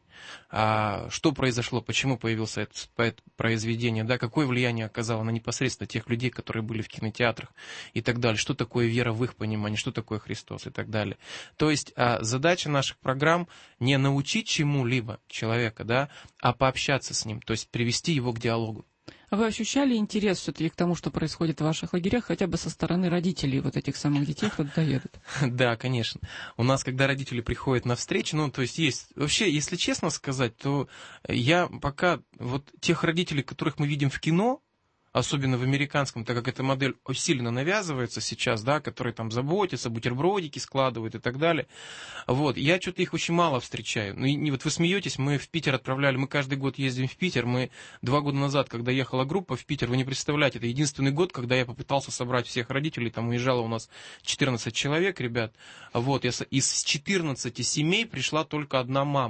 А что произошло, почему появился это, это произведение, да, какое влияние оказало на непосредственно тех людей, которые были в кинотеатрах и так далее, что такое вера в их понимании, что такое Христос и так далее. То есть а, задача наших программ не научить чему-либо человека, да, а пообщаться с ним, то есть привести его к диалогу.
А вы ощущали интерес все-таки к тому, что происходит в ваших лагерях, хотя бы со стороны родителей вот этих самых детей, кто туда едет?
Да, конечно. У нас, когда родители приходят на встречу, ну, то есть есть... Вообще, если честно сказать, то я пока вот тех родителей, которых мы видим в кино, особенно в американском, так как эта модель усиленно навязывается сейчас, да, которые там заботятся, бутербродики складывают и так далее. Вот, я что-то их очень мало встречаю. Ну, и вот вы смеетесь, мы в Питер отправляли, мы каждый год ездим в Питер, мы два года назад, когда ехала группа в Питер, вы не представляете, это единственный год, когда я попытался собрать всех родителей, там уезжало у нас четырнадцать человек, ребят, вот, я, из четырнадцати семей пришла только одна мама.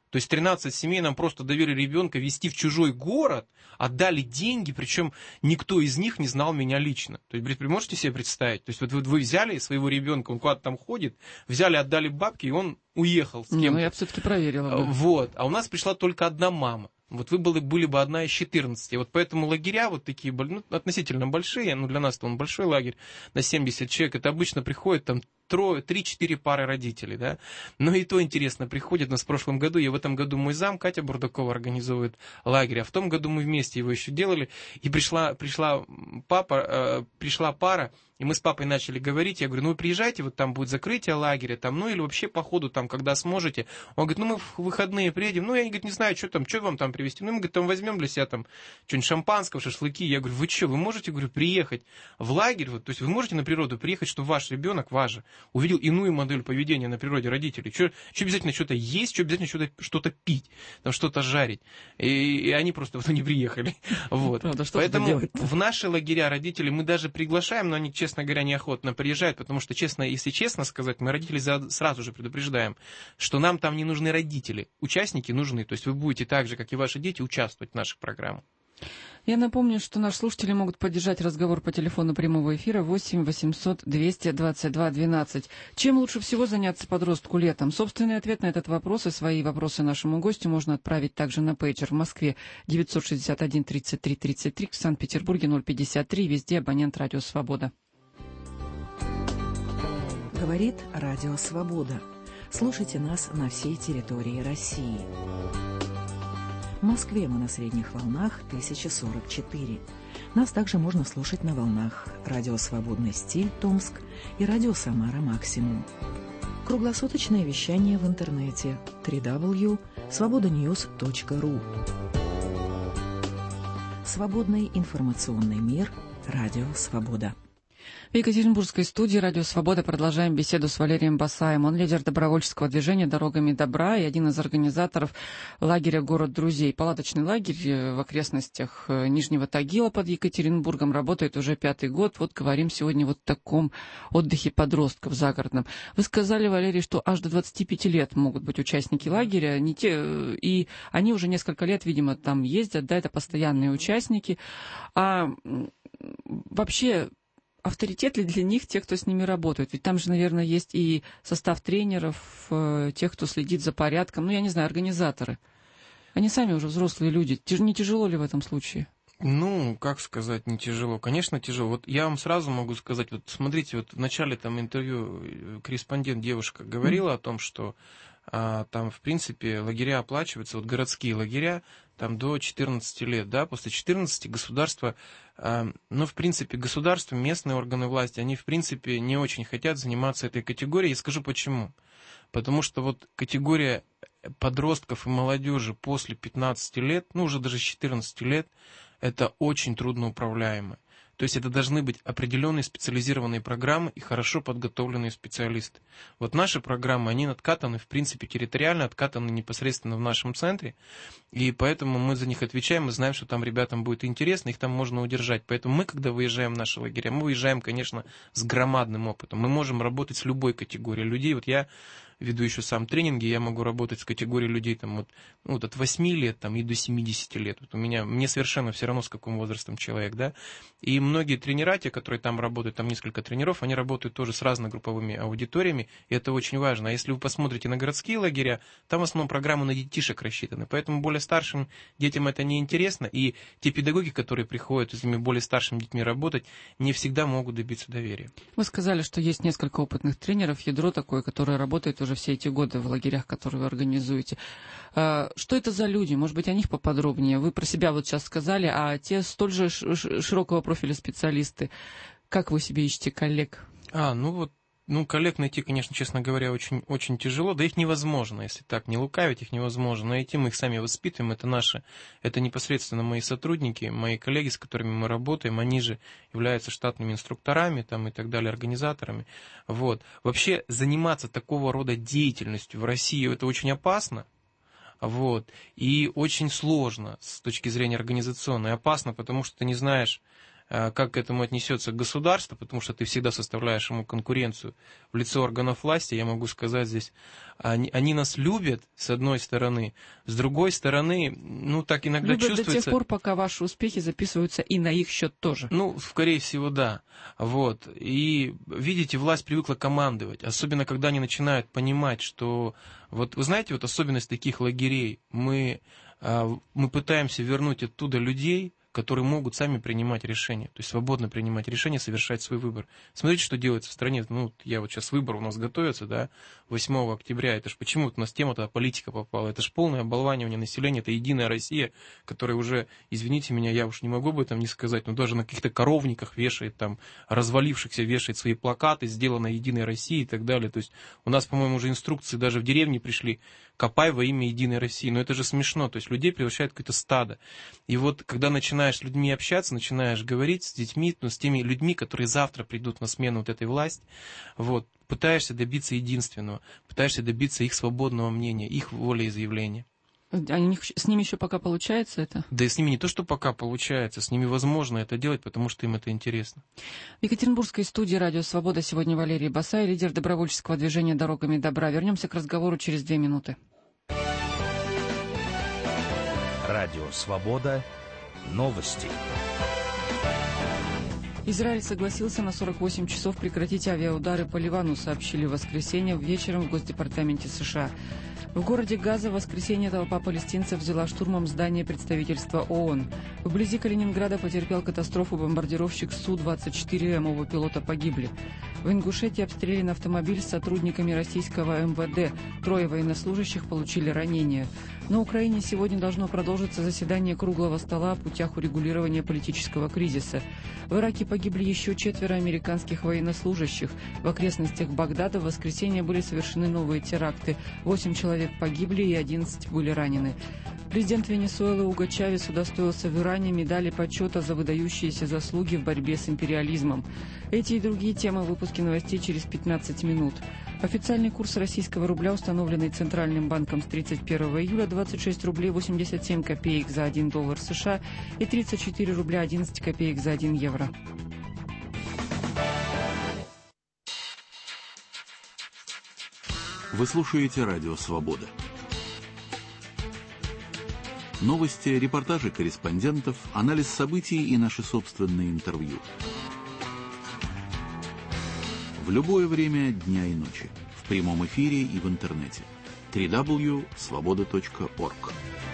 То есть тринадцать семей нам просто доверили ребенка везти в чужой город, отдали деньги, причем никто из них не знал меня лично. То есть вы можете себе представить? То есть вот вы, вы взяли своего ребенка, он куда-то там ходит, взяли, отдали бабки, и он уехал с кем-то.
Ну, я все-таки проверила бы.
Вот. А у нас пришла только одна мама. Вот вы были, были бы одна из четырнадцати. Вот поэтому лагеря вот такие, ну, относительно большие, ну, для нас-то он большой лагерь, на семьдесят человек, это обычно приходит там три-четыре пары родителей, да. Но и то интересно, приходит нас в прошлом году, и в этом году мой зам, Катя Бурдакова, организует лагерь, а в том году мы вместе его еще делали, и пришла, пришла папа, э, пришла пара, и мы с папой начали говорить, я говорю, ну вы приезжайте, вот там будет закрытие лагеря, там, ну или вообще по ходу, там, когда сможете. Он говорит, ну мы в выходные приедем, ну я, говорит, не знаю, что там, что вам там привезти. Ну мы, говорит, там возьмем для себя там что-нибудь шампанского, шашлыки. Я говорю, вы что, вы можете, говорю, приехать в лагерь, вот, то есть вы можете на природу приехать, чтобы ваш ребенок, ваш же, увидел иную модель поведения на природе родителей. Что, что обязательно что-то есть, что обязательно что-то, что-то пить, там что-то жарить. И, и они просто вот не приехали. Вот.
Правда, что
поэтому в наши лагеря родители мы даже приглашаем, но они, честно говоря, неохотно приезжают, потому что, честно, если честно сказать, мы родителей сразу же предупреждаем, что нам там не нужны родители, участники нужны, то есть вы будете так же, как и ваши дети, участвовать в наших программах.
Я напомню, что наши слушатели могут поддержать разговор по телефону прямого эфира восемь восемьсот двести двадцать два двенадцать. Чем лучше всего заняться подростку летом? Собственный ответ на этот вопрос и свои вопросы нашему гостю можно отправить также на пейджер в Москве девятьсот шестьдесят один тридцать три тридцать три, в Санкт-Петербурге ноль пятьдесят три, везде абонент «Радио Свобода».
Говорит Радио Свобода. Слушайте нас на всей территории России. В Москве мы на средних волнах тысяча сорок четыре. Нас также можно слушать на волнах Радио Свободный стиль Томск и Радио Самара Максимум. Круглосуточное вещание в интернете дабл ю дабл ю дабл ю точка свобода ньюс точка ру. Свободный информационный мир. Радио Свобода.
В Екатеринбургской студии «Радио Свобода» продолжаем беседу с Валерием Басаем. Он лидер добровольческого движения «Дорогами добра» и один из организаторов лагеря «Город друзей». Палаточный лагерь в окрестностях Нижнего Тагила под Екатеринбургом работает уже пятый год. Вот говорим сегодня вот о таком отдыхе подростков загородном. Вы сказали, Валерий, что аж до двадцати пяти лет могут быть участники лагеря, не те, и они уже несколько лет, видимо, там ездят, да, это постоянные участники. А вообще... Авторитет ли для них те, кто с ними работает? Ведь там же, наверное, есть и состав тренеров, тех, кто следит за порядком. Ну, я не знаю, организаторы. Они сами уже взрослые люди. Не тяжело ли в этом случае?
Ну, как сказать, не тяжело. Конечно, тяжело. Вот я вам сразу могу сказать, вот смотрите, вот в начале там интервью корреспондент, девушка, говорила mm-hmm. о том, что а, там, в принципе, лагеря оплачиваются, вот городские лагеря, там до четырнадцати лет, да, после четырнадцати государство, а, ну, в принципе, государство, местные органы власти, они, в принципе, не очень хотят заниматься этой категорией. Я скажу почему. Потому что вот категория подростков и молодежи после пятнадцати лет, ну, уже даже с четырнадцати лет, это очень трудноуправляемо. То есть это должны быть определенные специализированные программы и хорошо подготовленные специалисты. Вот наши программы, они откатаны, в принципе, территориально, откатаны непосредственно в нашем центре, и поэтому мы за них отвечаем, мы знаем, что там ребятам будет интересно, их там можно удержать. Поэтому мы, когда выезжаем в наши лагеря, мы выезжаем, конечно, с громадным опытом. Мы можем работать с любой категорией людей. Вот я веду еще сам тренинги, я могу работать с категорией людей там, вот, ну, вот от восьми лет там, и до семидесяти лет. Вот у меня, мне совершенно все равно, с каким возрастом человек, да. И многие тренера, те, которые там работают, там несколько тренеров, они работают тоже с разногрупповыми аудиториями, и это очень важно. А если вы посмотрите на городские лагеря, там в основном программы на детишек рассчитаны, поэтому более старшим детям это не интересно, и те педагоги, которые приходят с этими более старшими детьми работать, не всегда могут добиться доверия.
Вы сказали, что есть несколько опытных тренеров, ядро такое, которое работает уже все эти годы в лагерях, которые вы организуете. Что это за люди? Может быть, о них поподробнее? Вы про себя вот сейчас сказали, а те столь же широкого профиля специалисты, как вы себе ищете коллег?
А, ну вот, ну, коллег найти, конечно, честно говоря, очень, очень тяжело, да их невозможно, если так не лукавить, их невозможно найти, мы их сами воспитываем, это наши, это непосредственно мои сотрудники, мои коллеги, с которыми мы работаем, они же являются штатными инструкторами там, и так далее, организаторами. Вот. Вообще заниматься такого рода деятельностью в России, это очень опасно. Вот. И очень сложно с точки зрения организационной. Опасно, потому что ты не знаешь, как к этому отнесется государство, потому что ты всегда составляешь ему конкуренцию в лице органов власти, я могу сказать здесь, они, они нас любят, с одной стороны, с другой стороны, ну, так иногда
любят
чувствуется...
до тех пор, пока ваши успехи записываются и на их счет тоже.
Ну, скорее всего, да. Вот. И, видите, власть привыкла командовать, особенно когда они начинают понимать, что... Вот вы знаете, вот особенность таких лагерей, мы, мы пытаемся вернуть оттуда людей, которые могут сами принимать решения, то есть свободно принимать решения, совершать свой выбор. Смотрите, что делается в стране. Ну, я вот сейчас выбор у нас готовится, да, восьмого октября. Это ж почему у нас тема-то политика попала? Это ж полное оболванивание населения, это Единая Россия, которая уже, извините меня, я уж не могу об этом не сказать, но даже на каких-то коровниках вешает, там, развалившихся вешает свои плакаты, сделано Единой России и так далее. То есть у нас, по-моему, уже инструкции даже в деревне пришли: копай во имя Единой России. Но это же смешно, то есть людей превращают в какое-то стадо. И вот когда начинаешь с людьми общаться, начинаешь говорить с детьми, ну, с теми людьми, которые завтра придут на смену вот этой власти, вот, пытаешься добиться единственного, пытаешься добиться их свободного мнения, их волеизъявления.
Они, с ними еще пока получается это?
Да и с ними не то, что пока получается, с ними возможно это делать, потому что им это интересно.
В Екатеринбургской студии «Радио Свобода» сегодня Валерий Басай, лидер добровольческого движения «Дорогами добра». Вернемся к разговору через две минуты.
Радио Свобода. Новости.
Израиль согласился на сорок восемь часов прекратить авиаудары по Ливану, сообщили в воскресенье вечером в Госдепартаменте США. В городе Газа в воскресенье толпа палестинцев взяла штурмом здание представительства ООН. Вблизи Калининграда потерпел катастрофу бомбардировщик Су двадцать четыре, оба пилота погибли. В Ингушетии обстрелян автомобиль с сотрудниками российского эм вэ дэ. Трое военнослужащих получили ранения. На Украине сегодня должно продолжиться заседание круглого стола о путях урегулирования политического кризиса. В Ираке погибли еще четверо американских военнослужащих. В окрестностях Багдада в воскресенье были совершены новые теракты. Восемь человек погибли и одиннадцать были ранены. Президент Венесуэлы Уго Чавес удостоился в Иране медали почета за выдающиеся заслуги в борьбе с империализмом. Эти и другие темы в выпуске новостей через пятнадцать минут. Официальный курс российского рубля, установленный Центральным банком с тридцать первого июля, двадцать шесть рублей восемьдесят семь копеек за один доллар США и тридцать четыре рубля одиннадцать копеек за один евро.
Вы слушаете «Радио Свобода». Новости, репортажи корреспондентов, анализ событий и наши собственные интервью. В любое время дня и ночи, в прямом эфире и в интернете. дабл ю дабл ю дабл ю точка свобода точка орг.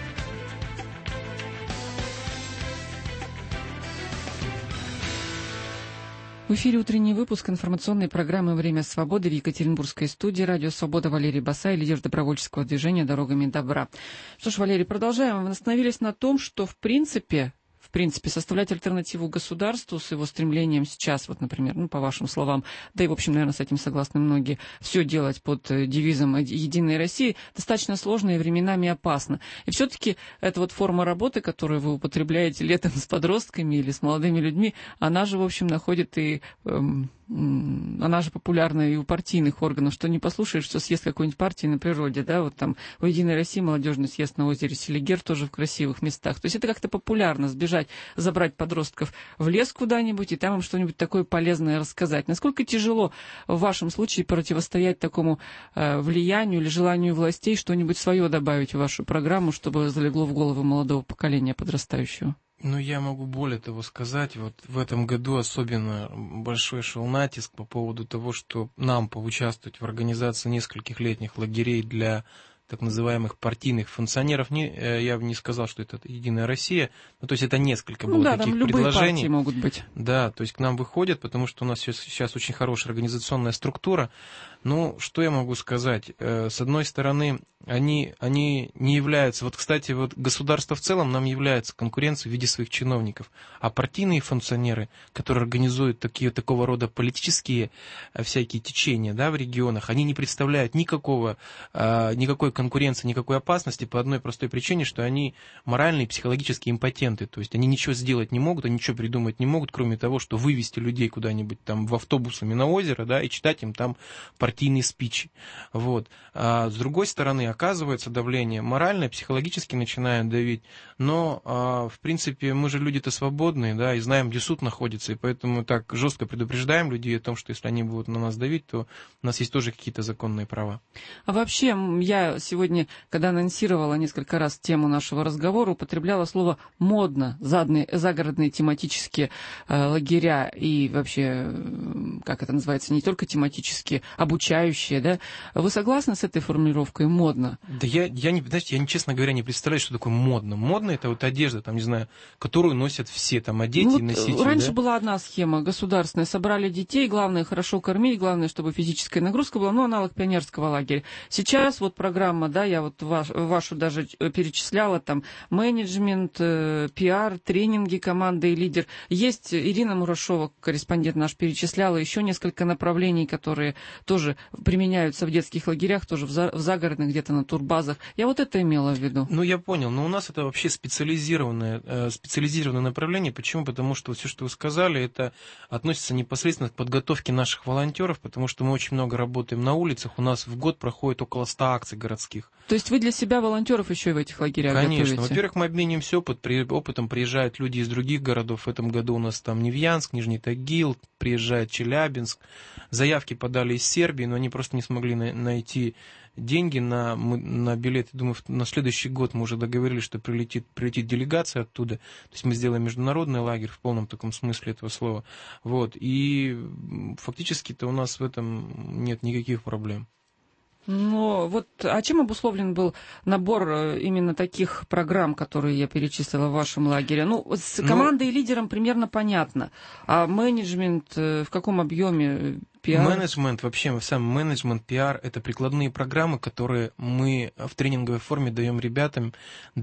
В эфире утренний выпуск информационной программы «Время свободы» в Екатеринбургской студии. «Радио Свобода», Валерий Басай, лидер добровольческого движения «Дорогами добра». Что ж, Валерий, продолжаем. Мы остановились на том, что в принципе... в принципе, составлять альтернативу государству с его стремлением сейчас, вот, например, ну, по вашим словам, да и, в общем, наверное, с этим согласны многие, все делать под девизом «Единой России» достаточно сложно и временами опасно. И все-таки эта вот форма работы, которую вы употребляете летом с подростками или с молодыми людьми, она же, в общем, находит и... Эм, она же популярна и у партийных органов, что не послушаешь, что съезд какой-нибудь партии на природе, да, вот там у «Единой России» молодежный съезд на озере Селигер тоже в красивых местах. То есть это как-то популярно, сбежать, забрать подростков в лес куда-нибудь и там им что-нибудь такое полезное рассказать. Насколько тяжело в вашем случае противостоять такому э, влиянию или желанию властей что-нибудь свое добавить в вашу программу, чтобы залегло в голову молодого поколения подрастающего?
Ну, я могу более того сказать, вот в этом году особенно большой шел натиск по поводу того, что нам поучаствовать в организации нескольких летних лагерей для так называемых партийных функционеров. Не, я бы не сказал, что это «Единая Россия», ну, то есть это несколько было ну, да, таких
там любые
предложений.
Партии могут быть.
Да, то есть к нам выходят, потому что у нас сейчас, сейчас очень хорошая организационная структура. Ну, что я могу сказать? С одной стороны, они, они не являются... Вот, кстати, вот государство в целом нам является конкуренцией в виде своих чиновников. А партийные функционеры, которые организуют такие, такого рода политические всякие течения, да, в регионах, они не представляют никакого, никакой конкуренции конкуренции, никакой опасности по одной простой причине, что они моральные и психологически импотенты. То есть они ничего сделать не могут, они ничего придумать не могут, кроме того, что вывести людей куда-нибудь там в автобусами на озеро, да, и читать им там партийные спичи. Вот. А с другой стороны, оказывается, давление моральное, психологически начинает давить, но, а, в принципе, мы же люди-то свободные, да, и знаем, где суд находится, и поэтому так жестко предупреждаем людей о том, что если они будут на нас давить, то у нас есть тоже какие-то законные права.
А вообще, я сегодня, когда анонсировала несколько раз тему нашего разговора, употребляла слово «модно», задные, загородные тематические э, лагеря и вообще, э, как это называется, не только тематические, обучающие, да? Вы согласны с этой формулировкой «модно»?
Да я, я, не, знаете, я, честно говоря, не представляю, что такое модно. Модно — это вот одежда, там, не знаю, которую носят все, там, одеть
ну,
и носить.
Раньше
да?
была одна схема государственная. Собрали детей, главное хорошо кормить, главное, чтобы физическая нагрузка была, ну, аналог пионерского лагеря. Сейчас вот программа, да, я вот ваш, вашу даже перечисляла, там, менеджмент, э, пиар, тренинги команды и лидер. Есть Ирина Мурашова, корреспондент наш, перечисляла еще несколько направлений, которые тоже применяются в детских лагерях, тоже в, за, в загородных, где-то на турбазах. Я вот это имела в виду.
Ну, я понял, но у нас это вообще специализированное, э, специализированное направление. Почему? Потому что все, что вы сказали, это относится непосредственно к подготовке наших волонтеров, потому что мы очень много работаем на улицах, у нас в год проходит около ста акций городских.
То есть вы для себя волонтеров еще и в этих лагерях
Конечно.
готовите?
Во-первых, мы обмениваемся опыт, при, опытом, приезжают люди из других городов. В этом году у нас там Невьянск, Нижний Тагил, приезжает Челябинск. Заявки подали из Сербии, но они просто не смогли на, найти деньги на, на билет. Думаю, на следующий год мы уже договорились, что прилетит, прилетит делегация оттуда. То есть мы сделаем международный лагерь в полном таком смысле этого слова. Вот. И фактически-то у нас в этом нет никаких проблем.
Ну, вот, а чем обусловлен был набор именно таких программ, которые я перечислила в вашем лагере? Ну, с командой и лидером примерно понятно. А менеджмент в каком объеме? Пиар?
Менеджмент, вообще сам менеджмент, пиар — это прикладные программы, которые мы в тренинговой форме даем ребятам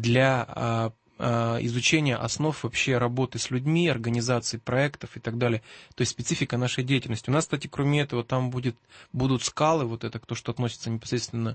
для изучения основ вообще работы с людьми, организации проектов и так далее. То есть специфика нашей деятельности. У нас, кстати, кроме этого, там будет, будут скалы, вот это то, что относится непосредственно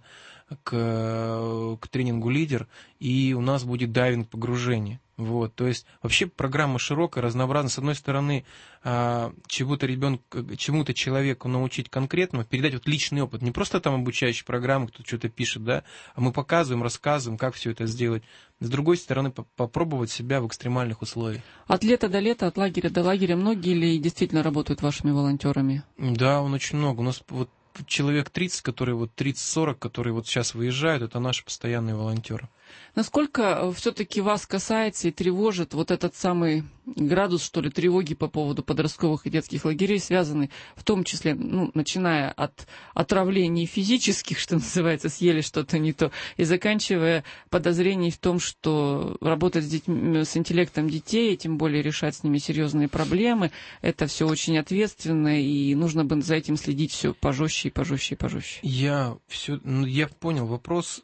к, к тренингу «Лидер», и у нас будет дайвинг погружение. Вот, то есть вообще программа широкая, разнообразная. С одной стороны, чему-то ребенку, чему-то человеку научить конкретно, передать вот личный опыт. Не просто там обучающие программы, кто-то что-то пишет, да, а мы показываем, рассказываем, как все это сделать. С другой стороны, попробовать себя в экстремальных условиях.
От лета до лета, от лагеря до лагеря многие ли действительно работают вашими волонтерами?
Да, он очень много. У нас вот человек тридцать, которые вот тридцать-сорок, которые вот сейчас выезжают, это наши постоянные волонтеры.
Насколько все-таки вас касается и тревожит вот этот самый градус, что ли, тревоги по поводу подростковых и детских лагерей, связанный в том числе, ну, начиная от отравлений физических, что называется, съели что-то не то, и заканчивая подозрений в том, что работать с детьми, с интеллектом детей, тем более решать с ними серьезные проблемы, это все очень ответственно, и нужно бы за этим следить все пожестче и пожестче и пожестче.
Я все, ну, я понял вопрос.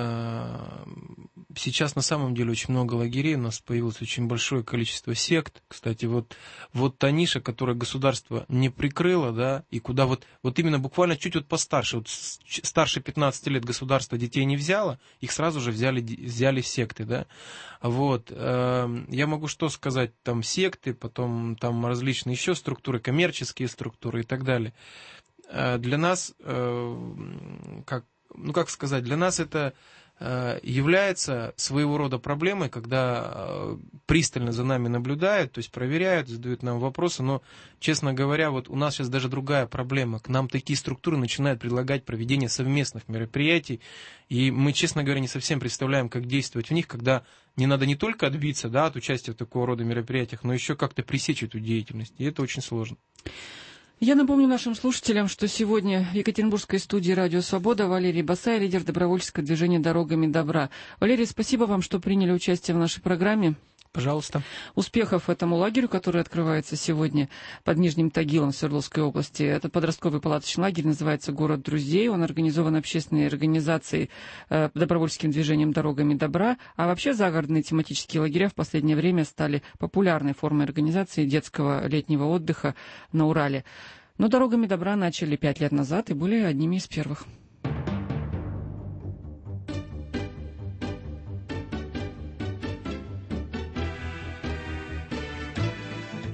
Сейчас на самом деле очень много лагерей, у нас появилось очень большое количество сект. Кстати, вот, вот та ниша, которую государство не прикрыло, да, и куда вот, вот именно буквально чуть вот постарше, вот старше пятнадцати лет государство детей не взяло, их сразу же взяли, взяли в секты, да. Вот, э, я могу что сказать, там секты, потом там различные еще структуры, коммерческие структуры и так далее. Э, для нас, э, как, ну как сказать, для нас это является своего рода проблемой, когда пристально за нами наблюдают, то есть проверяют, задают нам вопросы, но, честно говоря, вот у нас сейчас даже другая проблема. К нам такие структуры начинают предлагать проведение совместных мероприятий, и мы, честно говоря, не совсем представляем, как действовать в них, когда не надо не только отбиться, да, от участия в такого рода мероприятиях, но еще как-то пресечь эту деятельность, и это очень сложно.
Я напомню нашим слушателям, что сегодня в Екатеринбургской студии «Радио Свобода» Валерий Басай, лидер добровольческого движения «Дорогами добра». Валерий, спасибо вам, что приняли участие в нашей программе.
Пожалуйста.
Успехов этому лагерю, который открывается сегодня под Нижним Тагилом в Свердловской области. Это подростковый палаточный лагерь, называется «Город друзей». Он организован общественной организацией э, добровольческим движением «Дорогами добра». А вообще загородные тематические лагеря в последнее время стали популярной формой организации детского летнего отдыха на Урале. Но «Дорогами добра» начали пять лет назад и были одними из первых.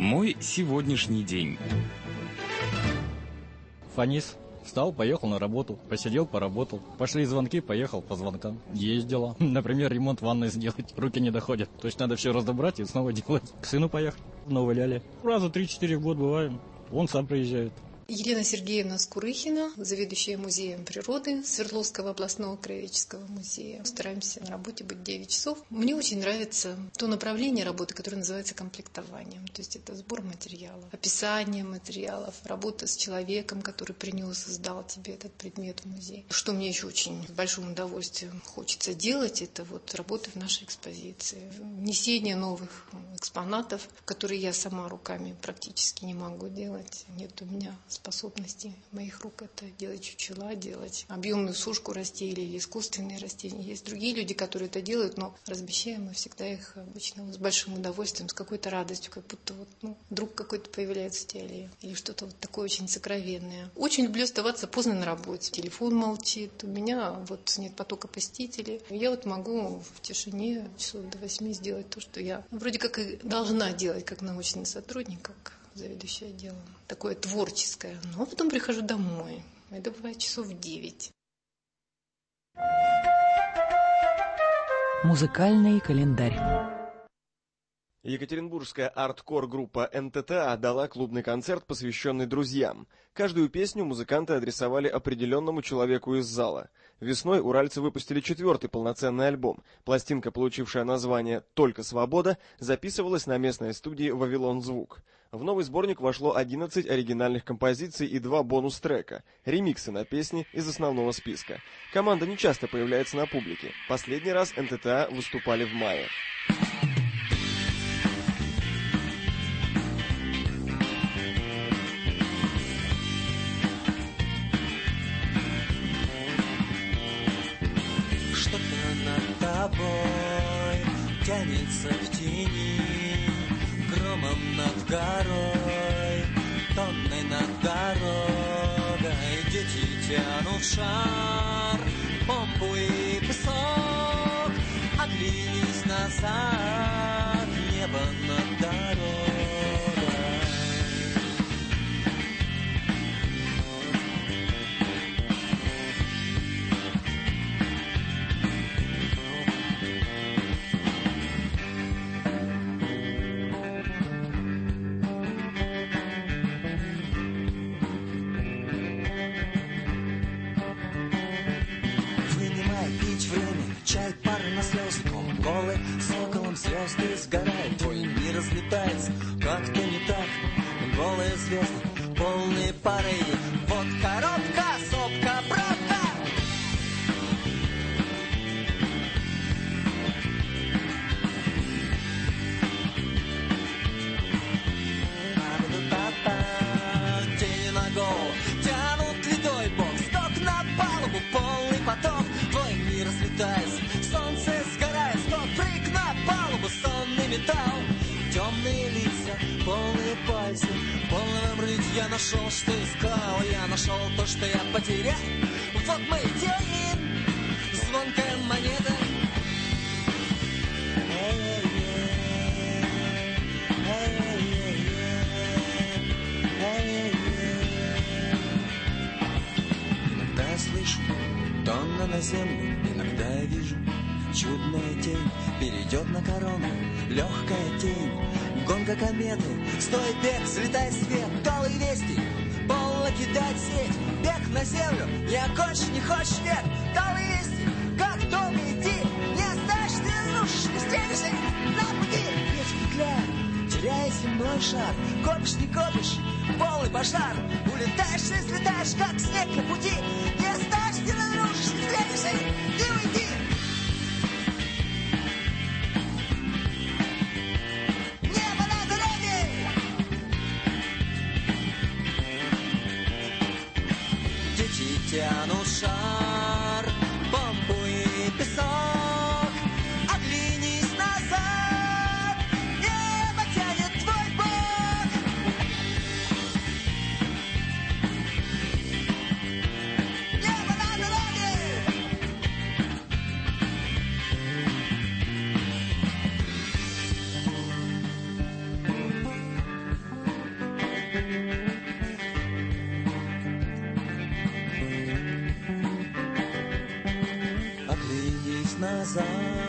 Мой сегодняшний день.
Фанис. Встал, поехал на работу, посидел, поработал. Пошли звонки, поехал по звонкам. Есть дела. Например, ремонт ванной сделать. Руки не доходят. То есть надо все разобрать и снова делать. К сыну поехал в Новой Ляле. Раза три-четыре в год бываем. Он сам приезжает.
Елена Сергеевна Скурыхина, заведующая музеем природы Свердловского областного краеведческого музея. Стараемся на работе быть девять часов. Мне очень нравится то направление работы, которое называется комплектованием. То есть это сбор материалов, описание материалов, работа с человеком, который принес и сдал тебе этот предмет в музей. Что мне еще очень с большим удовольствием хочется делать, это вот работа в нашей экспозиции. Внесение новых экспонатов, которые я сама руками практически не могу делать. Нет у меня способности моих рук это делать чучела, делать объемную сушку растений или искусственные растения. Есть другие люди, которые это делают, но размещаем мы всегда их обычно с большим удовольствием, с какой-то радостью, как будто вот, ну, друг какой-то появляется в теле или что-то вот такое очень сокровенное. Очень люблю оставаться поздно на работе. Телефон молчит, у меня вот нет потока посетителей. Я вот могу в тишине часов до восьми сделать то, что я вроде как и должна делать, как научный сотрудник, как заведующая отделом. Такое творческое. Но потом прихожу домой. Это бывает часов в девять.
Музыкальный календарь.
Екатеринбургская арт-кор-группа эн тэ тэ дала клубный концерт, посвященный друзьям. Каждую песню музыканты адресовали определенному человеку из зала. Весной уральцы выпустили четвертый полноценный альбом. Пластинка, получившая название «Только свобода», записывалась на местной студии «Вавилон Звук». В новый сборник вошло одиннадцать оригинальных композиций и два бонус-трека, ремиксы на песни из основного списка. Команда не часто появляется на публике. Последний раз эн тэ тэ выступали в мае.
Тобой тянется в тени, громом над горой, тонной над дорогой. Дети тянут шар, помпу и песок. Оглянись назад, небо над дорогой. Чай, пар на слезы, голы, соколом звезды сгорают. Твой мир разлетается, как-то не так. Голые звезды, полные пары. Вот коробка, сопка, правда. Тени на голову, тянут ледой бок. Скок на палубу, полный поток. Твой мир разлетается, солнце сгорает. Скок, прыг на палубу, сонный металл. Темные лица, полные пальцы, полного мрыть. Я нашел, что искал, я нашел то, что я потерял. Вот мы тени, звонкая монета. Иногда я слышу тонна на землю, иногда я вижу чудная тень. Перейдет на корону легкая тень, гонка кометы. Стой, бег, взлетай свет, голые вести, полно кидать сеть. Бег на землю, не окончишь, не хочешь, нет. Голые вести, как дом иди. Не оставишь, ты разрушишь, не встретишься на пути. Ведь петля, теряя земной шар. Копишь, не копишь, полный пожар. Улетаешь и слетаешь, как снег на пути. Не оставишь, ты разрушишь, не встретишься, не уйди. Тянут шар, помпу и песок. Оглянись назад, небо тянет твой бок. Небо на дороге. назад.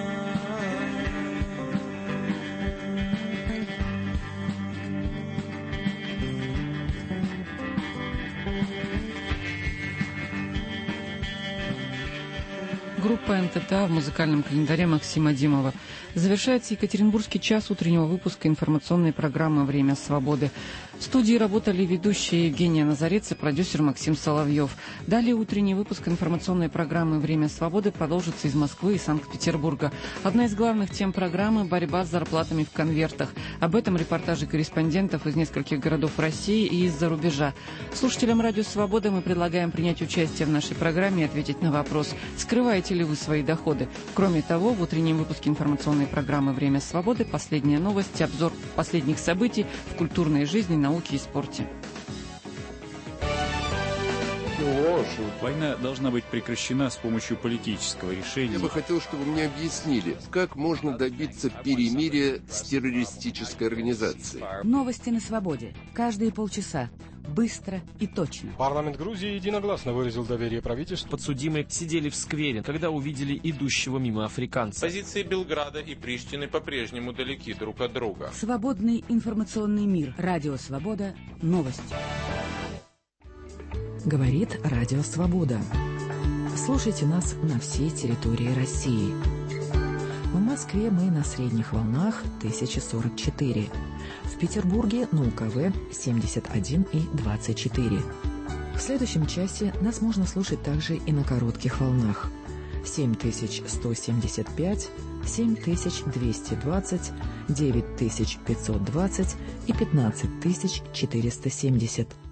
Группа эн тэ тэ а в музыкальном календаре Максима Димова. Завершается Екатеринбургский час утреннего выпуска информационной программы «Время свободы». В студии работали ведущие Евгения Назарец и продюсер Максим Соловьев. Далее утренний выпуск информационной программы «Время свободы» продолжится из Москвы и Санкт-Петербурга. Одна из главных тем программы – борьба с зарплатами в конвертах. Об этом репортажи корреспондентов из нескольких городов России и из-за рубежа. Слушателям «Радио Свобода» мы предлагаем принять участие в нашей программе и ответить на вопрос: скрываете ли вы свои доходы? Кроме того, в утреннем выпуске информационной программы «Время свободы» последние новости, обзор последних событий в культурной жизни, науке и спорте.
Война должна быть прекращена с помощью политического решения.
Я бы хотел, чтобы мне объяснили, как можно добиться перемирия с террористической организацией.
Новости на свободе. Каждые полчаса. Быстро и точно.
Парламент Грузии единогласно выразил доверие правительству.
Подсудимые сидели в сквере, когда увидели идущего мимо африканца.
Позиции Белграда и Приштины по-прежнему далеки друг от друга.
Свободный информационный мир. Радио Свобода. Новости.
Говорит Радио Свобода. Слушайте нас на всей территории России. В Москве мы на средних волнах тысяча сорок четыре. В Петербурге на У Ка В семьдесят один и двадцать четыре. В следующем часе нас можно слушать также и на коротких волнах. семь тысяч сто семьдесят пять, семь тысяч двести двадцать, девять тысяч пятьсот двадцать и пятнадцать тысяч четыреста семьдесят.